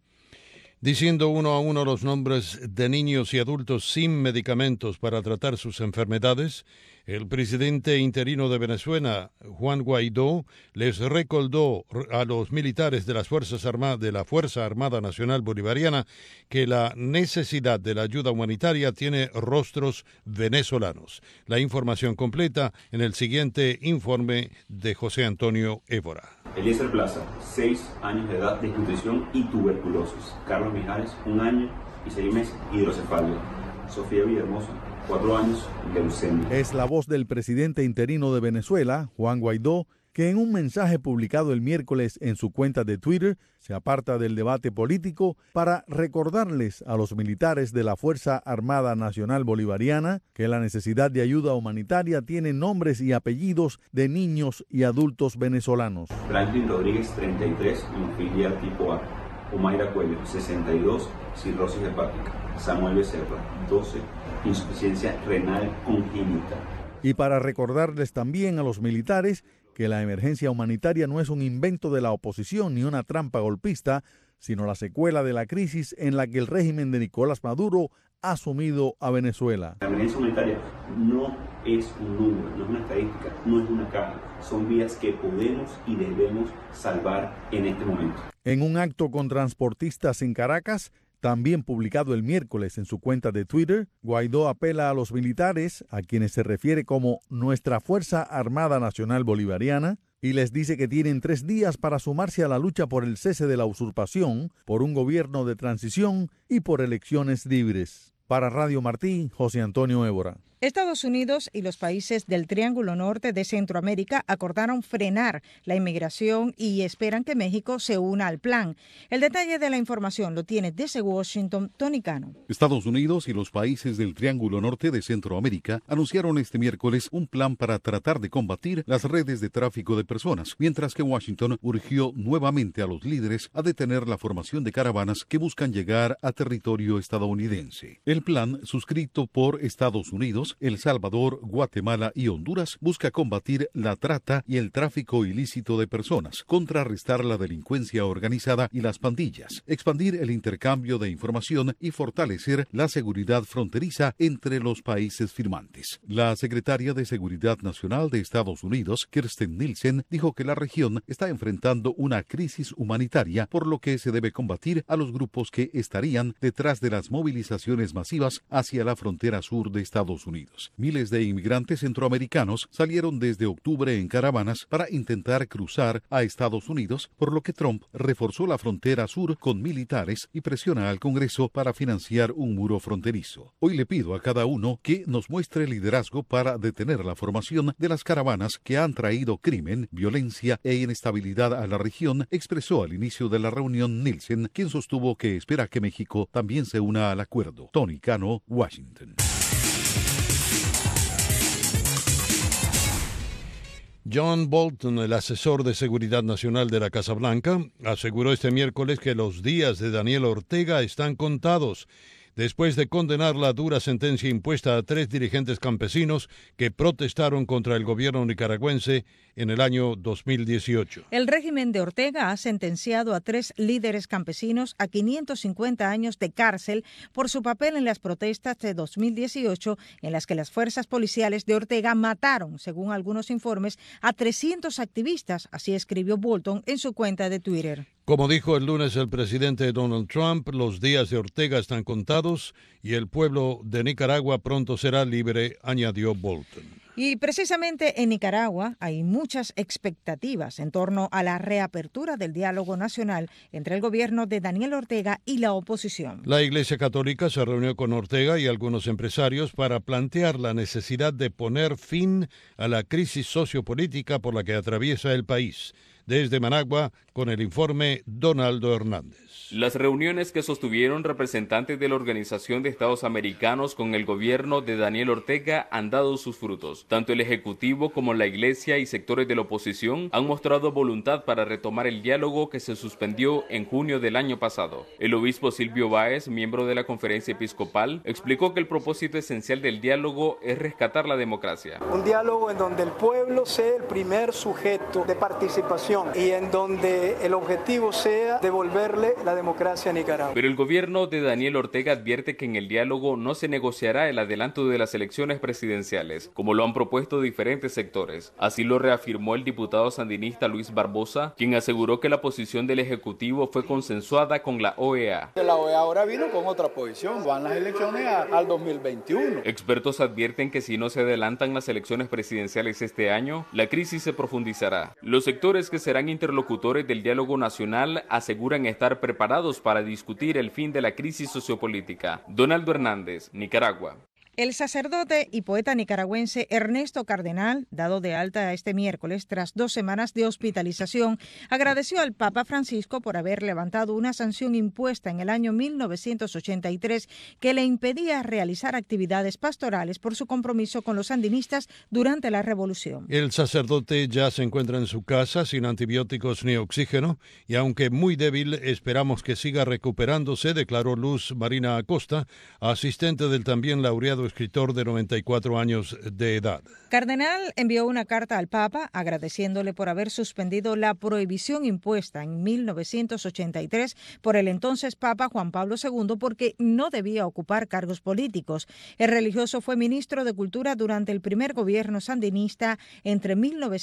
Diciendo uno a uno los nombres de niños y adultos sin medicamentos para tratar sus enfermedades, el presidente interino de Venezuela, Juan Guaidó, les recordó a los militares de las de la Fuerza Armada Nacional Bolivariana que la necesidad de la ayuda humanitaria tiene rostros venezolanos. La información completa en el siguiente informe de José Antonio Évora. Eliezer Plaza, 6 años de edad, desnutrición y tuberculosis. Carlos Mijares, 1 año y 6 meses, hidrocefalia. Sofía Villahermosa, 4 años, leucemia. Es la voz del presidente interino de Venezuela, Juan Guaidó, que en un mensaje publicado el miércoles en su cuenta de Twitter se aparta del debate político para recordarles a los militares de la Fuerza Armada Nacional Bolivariana que la necesidad de ayuda humanitaria tiene nombres y apellidos de niños y adultos venezolanos. Franklin Rodríguez, 33, hemofilia tipo A. Humaira Cuello, 62, cirrosis hepática. Samuel Becerra, 12, insuficiencia renal congénita. Y para recordarles también a los militares que la emergencia humanitaria no es un invento de la oposición ni una trampa golpista, sino la secuela de la crisis en la que el régimen de Nicolás Maduro ha sumido a Venezuela. La emergencia humanitaria no es un número, no es una estadística, no es una caja. Son vidas que podemos y debemos salvar en este momento. En un acto con transportistas en Caracas, también publicado el miércoles en su cuenta de Twitter, Guaidó apela a los militares, a quienes se refiere como nuestra Fuerza Armada Nacional Bolivariana, y les dice que tienen 3 días para sumarse a la lucha por el cese de la usurpación, por un gobierno de transición y por elecciones libres. Para Radio Martí, José Antonio Évora. Estados Unidos y los países del Triángulo Norte de Centroamérica acordaron frenar la inmigración y esperan que México se una al plan. El detalle de la información lo tiene desde Washington Tony Cano. Estados Unidos y los países del Triángulo Norte de Centroamérica anunciaron este miércoles un plan para tratar de combatir las redes de tráfico de personas, mientras que Washington urgió nuevamente a los líderes a detener la formación de caravanas que buscan llegar a territorio estadounidense. El plan, suscrito por Estados Unidos, El Salvador, Guatemala y Honduras, busca combatir la trata y el tráfico ilícito de personas, contrarrestar la delincuencia organizada y las pandillas, expandir el intercambio de información y fortalecer la seguridad fronteriza entre los países firmantes. La secretaria de Seguridad Nacional de Estados Unidos, Kirstjen Nielsen, dijo que la región está enfrentando una crisis humanitaria, por lo que se debe combatir a los grupos que estarían detrás de las movilizaciones masivas hacia la frontera sur de Estados Unidos. Miles de inmigrantes centroamericanos salieron desde octubre en caravanas para intentar cruzar a Estados Unidos, por lo que Trump reforzó la frontera sur con militares y presiona al Congreso para financiar un muro fronterizo. Hoy le pido a cada uno que nos muestre liderazgo para detener la formación de las caravanas que han traído crimen, violencia e inestabilidad a la región, expresó al inicio de la reunión Nielsen, quien sostuvo que espera que México también se una al acuerdo. Tony Cano, Washington. John Bolton, el asesor de seguridad nacional de la Casa Blanca, aseguró este miércoles que los días de Daniel Ortega están contados, después de condenar la dura sentencia impuesta a 3 dirigentes campesinos que protestaron contra el gobierno nicaragüense en el año 2018. El régimen de Ortega ha sentenciado a 3 líderes campesinos a 550 años de cárcel por su papel en las protestas de 2018, en las que las fuerzas policiales de Ortega mataron, según algunos informes, a 300 activistas, así escribió Bolton en su cuenta de Twitter. Como dijo el lunes el presidente Donald Trump, los días de Ortega están contados y el pueblo de Nicaragua pronto será libre, añadió Bolton. Y precisamente en Nicaragua hay muchas expectativas en torno a la reapertura del diálogo nacional entre el gobierno de Daniel Ortega y la oposición. La Iglesia Católica se reunió con Ortega y algunos empresarios para plantear la necesidad de poner fin a la crisis sociopolítica por la que atraviesa el país. Desde Managua, con el informe Donaldo Hernández. Las reuniones que sostuvieron representantes de la Organización de Estados Americanos con el gobierno de Daniel Ortega han dado sus frutos. Tanto el Ejecutivo como la Iglesia y sectores de la oposición han mostrado voluntad para retomar el diálogo que se suspendió en junio del año pasado. El obispo Silvio Báez, miembro de la Conferencia Episcopal, explicó que el propósito esencial del diálogo es rescatar la democracia. Un diálogo en donde el pueblo sea el primer sujeto de participación y en donde el objetivo sea devolverle la democracia a Nicaragua. Pero el gobierno de Daniel Ortega advierte que en el diálogo no se negociará el adelanto de las elecciones presidenciales, como lo han propuesto diferentes sectores. Así lo reafirmó el diputado sandinista Luis Barbosa, quien aseguró que la posición del Ejecutivo fue consensuada con la OEA. La OEA ahora vino con otra posición, van las elecciones al 2021. Expertos advierten que si no se adelantan las elecciones presidenciales este año, la crisis se profundizará. Los sectores que serán interlocutores del diálogo nacional aseguran estar preparados para discutir el fin de la crisis sociopolítica. Donaldo Hernández, Nicaragua. El sacerdote y poeta nicaragüense Ernesto Cardenal, dado de alta este miércoles tras 2 semanas de hospitalización, agradeció al Papa Francisco por haber levantado una sanción impuesta en el año 1983 que le impedía realizar actividades pastorales por su compromiso con los sandinistas durante la revolución. El sacerdote ya se encuentra en su casa sin antibióticos ni oxígeno y aunque muy débil, esperamos que siga recuperándose, declaró Luz Marina Acosta, asistente del también laureado escritor de 94 años de edad. Cardenal envió una carta al Papa agradeciéndole por haber suspendido la prohibición impuesta en 1983 por el entonces Papa Juan Pablo II porque no debía ocupar cargos políticos. El religioso fue ministro de Cultura durante el primer gobierno sandinista entre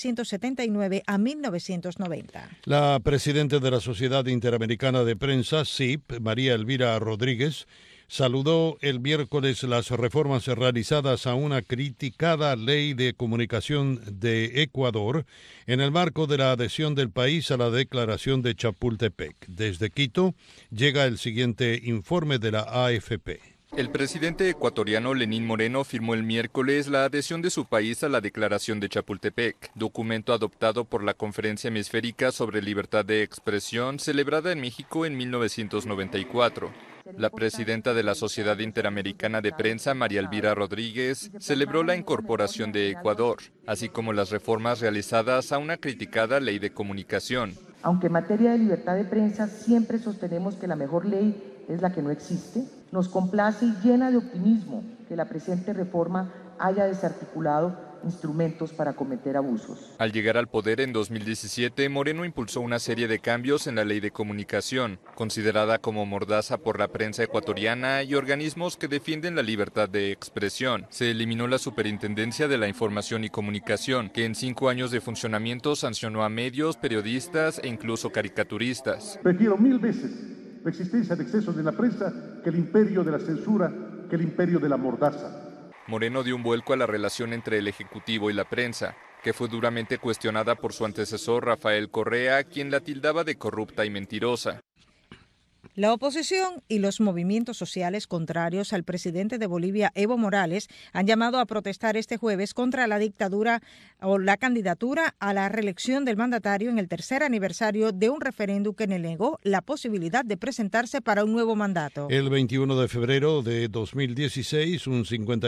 1979 a 1990. La presidenta de la Sociedad Interamericana de Prensa, SIP, María Elvira Rodríguez, saludó el miércoles las reformas realizadas a una criticada ley de comunicación de Ecuador en el marco de la adhesión del país a la Declaración de Chapultepec. Desde Quito llega el siguiente informe de la AFP. El presidente ecuatoriano Lenín Moreno firmó el miércoles la adhesión de su país a la Declaración de Chapultepec, documento adoptado por la Conferencia Hemisférica sobre Libertad de Expresión celebrada en México en 1994. La presidenta de la Sociedad Interamericana de Prensa, María Elvira Rodríguez, celebró la incorporación de Ecuador, así como las reformas realizadas a una criticada ley de comunicación. Aunque en materia de libertad de prensa siempre sostenemos que la mejor ley es la que no existe, nos complace y llena de optimismo que la presente reforma haya desarticulado instrumentos para cometer abusos. Al llegar al poder en 2017, Moreno impulsó una serie de cambios en la ley de comunicación, considerada como mordaza por la prensa ecuatoriana y organismos que defienden la libertad de expresión. Se eliminó la Superintendencia de la Información y Comunicación, que en 5 años de funcionamiento sancionó a medios, periodistas e incluso caricaturistas. Prefiero 1000 veces la existencia de excesos de la prensa que el imperio de la censura, que el imperio de la mordaza. Moreno dio un vuelco a la relación entre el Ejecutivo y la prensa, que fue duramente cuestionada por su antecesor Rafael Correa, quien la tildaba de corrupta y mentirosa. La oposición y los movimientos sociales contrarios al presidente de Bolivia, Evo Morales, han llamado a protestar este jueves contra la dictadura o la candidatura a la reelección del mandatario en el 3er aniversario de un referéndum que le negó la posibilidad de presentarse para un nuevo mandato. El 21 de febrero de 2016, un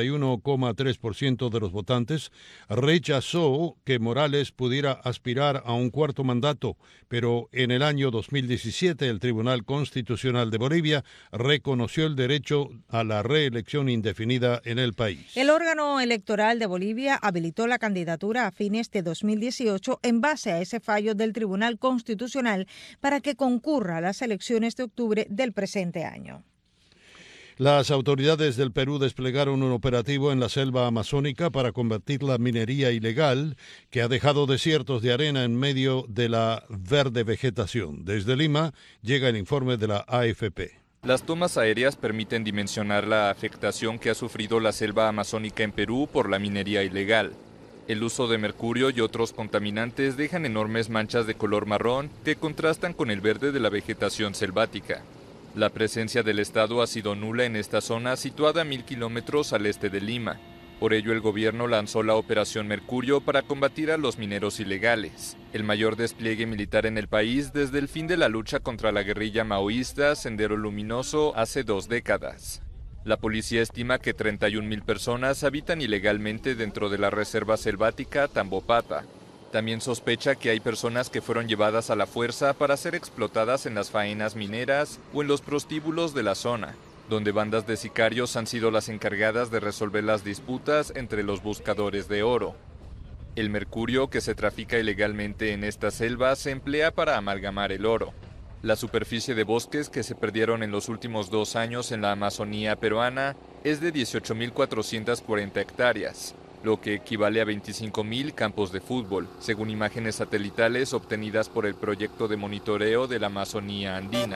51,3% de los votantes rechazó que Morales pudiera aspirar a un 4º mandato, pero en el año 2017 el Tribunal Constitucional de Bolivia reconoció el derecho a la reelección indefinida en el país. El órgano electoral de Bolivia habilitó la candidatura a fines de 2018 en base a ese fallo del Tribunal Constitucional para que concurra a las elecciones de octubre del presente año. Las autoridades del Perú desplegaron un operativo en la selva amazónica para combatir la minería ilegal que ha dejado desiertos de arena en medio de la verde vegetación. Desde Lima llega el informe de la AFP. Las tomas aéreas permiten dimensionar la afectación que ha sufrido la selva amazónica en Perú por la minería ilegal. El uso de mercurio y otros contaminantes dejan enormes manchas de color marrón que contrastan con el verde de la vegetación selvática. La presencia del Estado ha sido nula en esta zona situada a 1000 kilómetros al este de Lima. Por ello, el gobierno lanzó la Operación Mercurio para combatir a los mineros ilegales, el mayor despliegue militar en el país desde el fin de la lucha contra la guerrilla maoísta Sendero Luminoso hace 2 décadas. La policía estima que 31,000 personas habitan ilegalmente dentro de la reserva selvática Tambopata. También sospecha que hay personas que fueron llevadas a la fuerza para ser explotadas en las faenas mineras o en los prostíbulos de la zona, donde bandas de sicarios han sido las encargadas de resolver las disputas entre los buscadores de oro. El mercurio que se trafica ilegalmente en esta selva se emplea para amalgamar el oro. La superficie de bosques que se perdieron en los últimos 2 años en la Amazonía peruana es de 18.440 hectáreas. Lo que equivale a 25,000 campos de fútbol, según imágenes satelitales obtenidas por el proyecto de monitoreo de la Amazonía andina.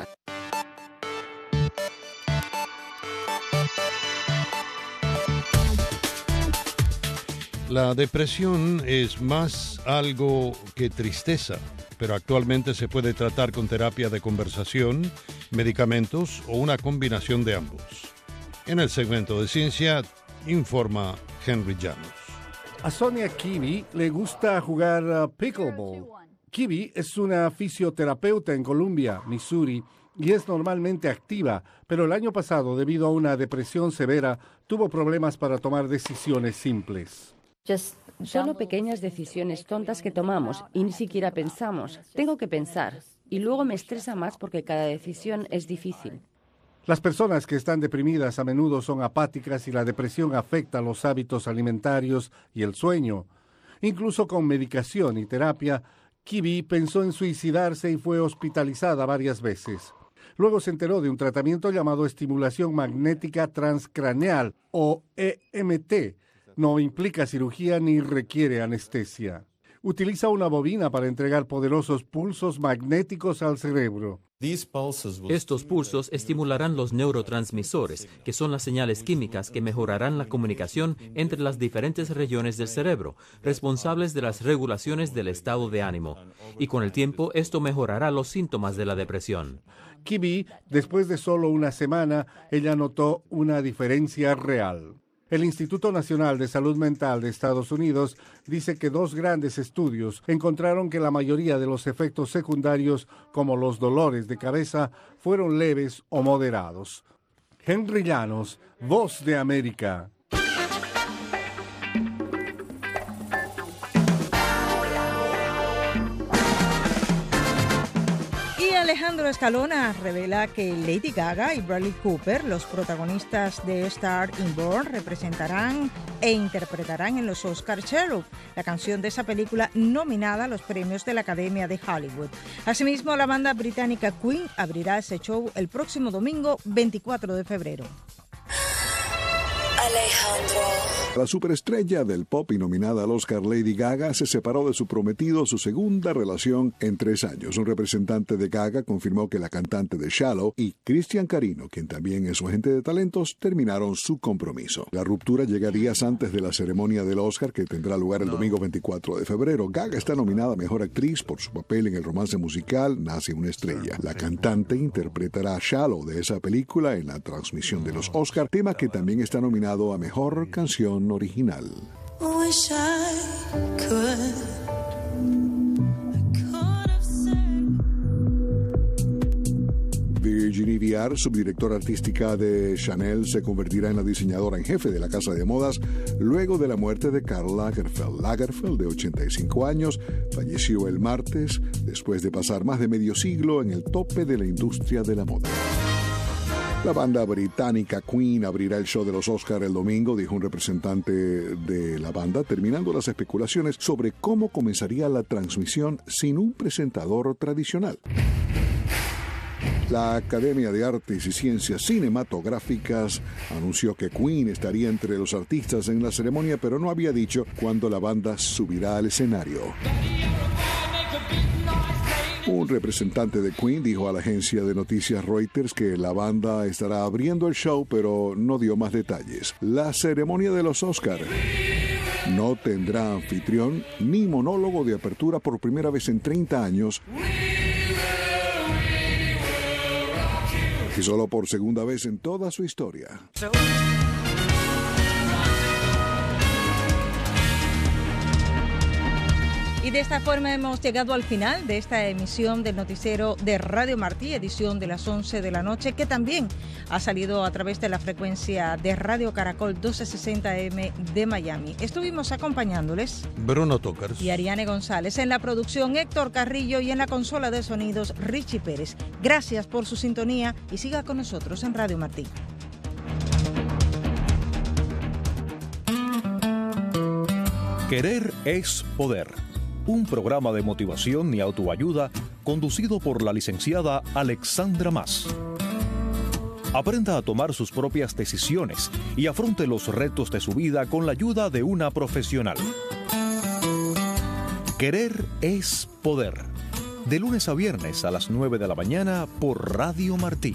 La depresión es más algo que tristeza, pero actualmente se puede tratar con terapia de conversación, medicamentos o una combinación de ambos. En el segmento de ciencia, informa Henry Llanos. A Sonia Kibi le gusta jugar pickleball. Kibi es una fisioterapeuta en Columbia, Missouri, y es normalmente activa, pero el año pasado, debido a una depresión severa, tuvo problemas para tomar decisiones simples. Solo pequeñas decisiones tontas que tomamos y ni siquiera pensamos. Tengo que pensar. Y luego me estresa más porque cada decisión es difícil. Las personas que están deprimidas a menudo son apáticas y la depresión afecta los hábitos alimentarios y el sueño. Incluso con medicación y terapia, Kibi pensó en suicidarse y fue hospitalizada varias veces. Luego se enteró de un tratamiento llamado estimulación magnética transcraneal o EMT. No implica cirugía ni requiere anestesia. Utiliza una bobina para entregar poderosos pulsos magnéticos al cerebro. Estos pulsos estimularán los neurotransmisores, que son las señales químicas que mejorarán la comunicación entre las diferentes regiones del cerebro, responsables de las regulaciones del estado de ánimo. Y con el tiempo, esto mejorará los síntomas de la depresión. Kibi, después de solo una semana, ella notó una diferencia real. El Instituto Nacional de Salud Mental de Estados Unidos dice que 2 grandes estudios encontraron que la mayoría de los efectos secundarios, como los dolores de cabeza, fueron leves o moderados. Henry Llanos, Voz de América. Alejandro Escalona revela que Lady Gaga y Bradley Cooper, los protagonistas de Star is Born, representarán e interpretarán en los Oscar Cherub, la canción de esa película nominada a los premios de la Academia de Hollywood. Asimismo, la banda británica Queen abrirá ese show el próximo domingo 24 de febrero. La superestrella del pop y nominada al Oscar Lady Gaga se separó de su prometido, su segunda relación en 3 años. Un representante de Gaga confirmó que la cantante de Shallow y Christian Carino, quien también es su agente de talentos, terminaron su compromiso. La ruptura llega días antes de la ceremonia del Oscar, que tendrá lugar el domingo 24 de febrero. Gaga está nominada a Mejor Actriz por su papel en el romance musical Nace una estrella. La cantante interpretará Shallow de esa película en la transmisión de los Oscar, tema que también está nominado a Mejor Canción Original. Virginie Viard, subdirectora artística de Chanel, se convertirá en la diseñadora en jefe de la casa de modas luego de la muerte de Karl Lagerfeld. Lagerfeld, de 85 años, falleció el martes después de pasar más de medio siglo en el tope de la industria de la moda. La banda británica Queen abrirá el show de los Oscar el domingo, dijo un representante de la banda, terminando las especulaciones sobre cómo comenzaría la transmisión sin un presentador tradicional. La Academia de Artes y Ciencias Cinematográficas anunció que Queen estaría entre los artistas en la ceremonia, pero no había dicho cuándo la banda subirá al escenario. Un representante de Queen dijo a la agencia de noticias Reuters que la banda estará abriendo el show, pero no dio más detalles. La ceremonia de los Oscar no tendrá anfitrión ni monólogo de apertura por primera vez en 30 años. Y solo por segunda vez en toda su historia. Y de esta forma hemos llegado al final de esta emisión del noticiero de Radio Martí, edición de las 11 de la noche, que también ha salido a través de la frecuencia de Radio Caracol 1260M de Miami. Estuvimos acompañándoles Bruno Tócars y Ariane González, en la producción Héctor Carrillo y en la consola de sonidos Richie Pérez. Gracias por su sintonía y siga con nosotros en Radio Martí. Querer es poder. Un programa de motivación y autoayuda conducido por la licenciada Alexandra Mas. Aprenda a tomar sus propias decisiones y afronte los retos de su vida con la ayuda de una profesional. Querer es poder. De lunes a viernes a las 9 de la mañana por Radio Martí.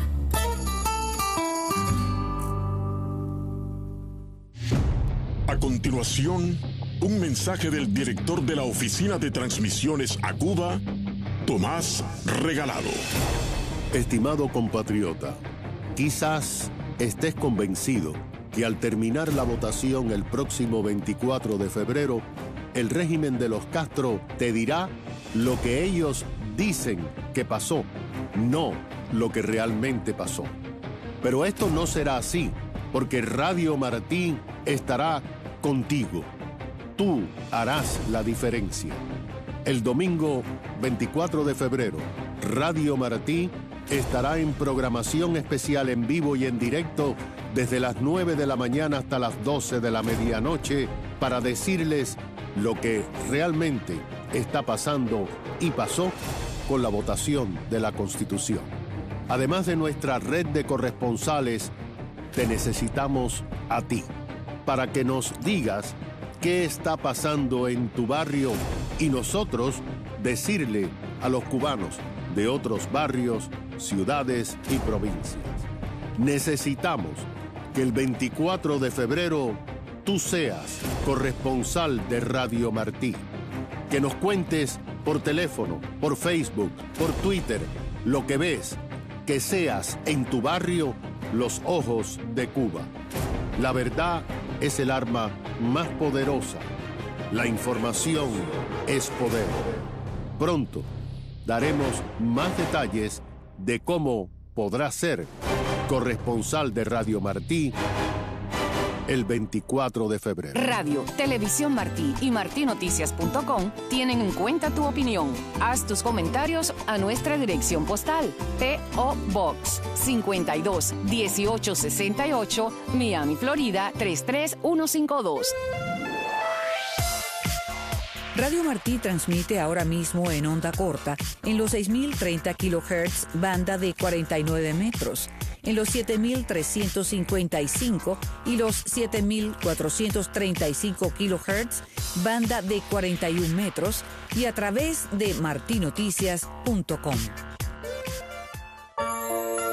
A continuación, un mensaje del director de la Oficina de Transmisiones a Cuba, Tomás Regalado. Estimado compatriota, quizás estés convencido que al terminar la votación el próximo 24 de febrero, el régimen de los Castro te dirá lo que ellos dicen que pasó, no lo que realmente pasó. Pero esto no será así, porque Radio Martí estará contigo. Tú harás la diferencia. El domingo 24 de febrero, Radio Martí estará en programación especial en vivo y en directo desde las 9 de la mañana hasta las 12 de la medianoche para decirles lo que realmente está pasando y pasó con la votación de la Constitución. Además de nuestra red de corresponsales, te necesitamos a ti para que nos digas qué está pasando en tu barrio y nosotros decirle a los cubanos de otros barrios, ciudades y provincias. Necesitamos que el 24 de febrero tú seas corresponsal de Radio Martí. Que nos cuentes por teléfono, por Facebook, por Twitter, lo que ves, que seas en tu barrio los ojos de Cuba. La verdad es el arma más poderosa. La información es poder. Pronto daremos más detalles de cómo podrás ser corresponsal de Radio Martí el 24 de febrero. Radio, Televisión Martí y martinoticias.com tienen en cuenta tu opinión. Haz tus comentarios a nuestra dirección postal. P.O. Box 52 1868, Miami, Florida 33152. Radio Martí transmite ahora mismo en onda corta en los 6.030 kHz, banda de 49 metros, en los 7.355 y los 7.435 kHz, banda de 41 metros, y a través de martinoticias.com.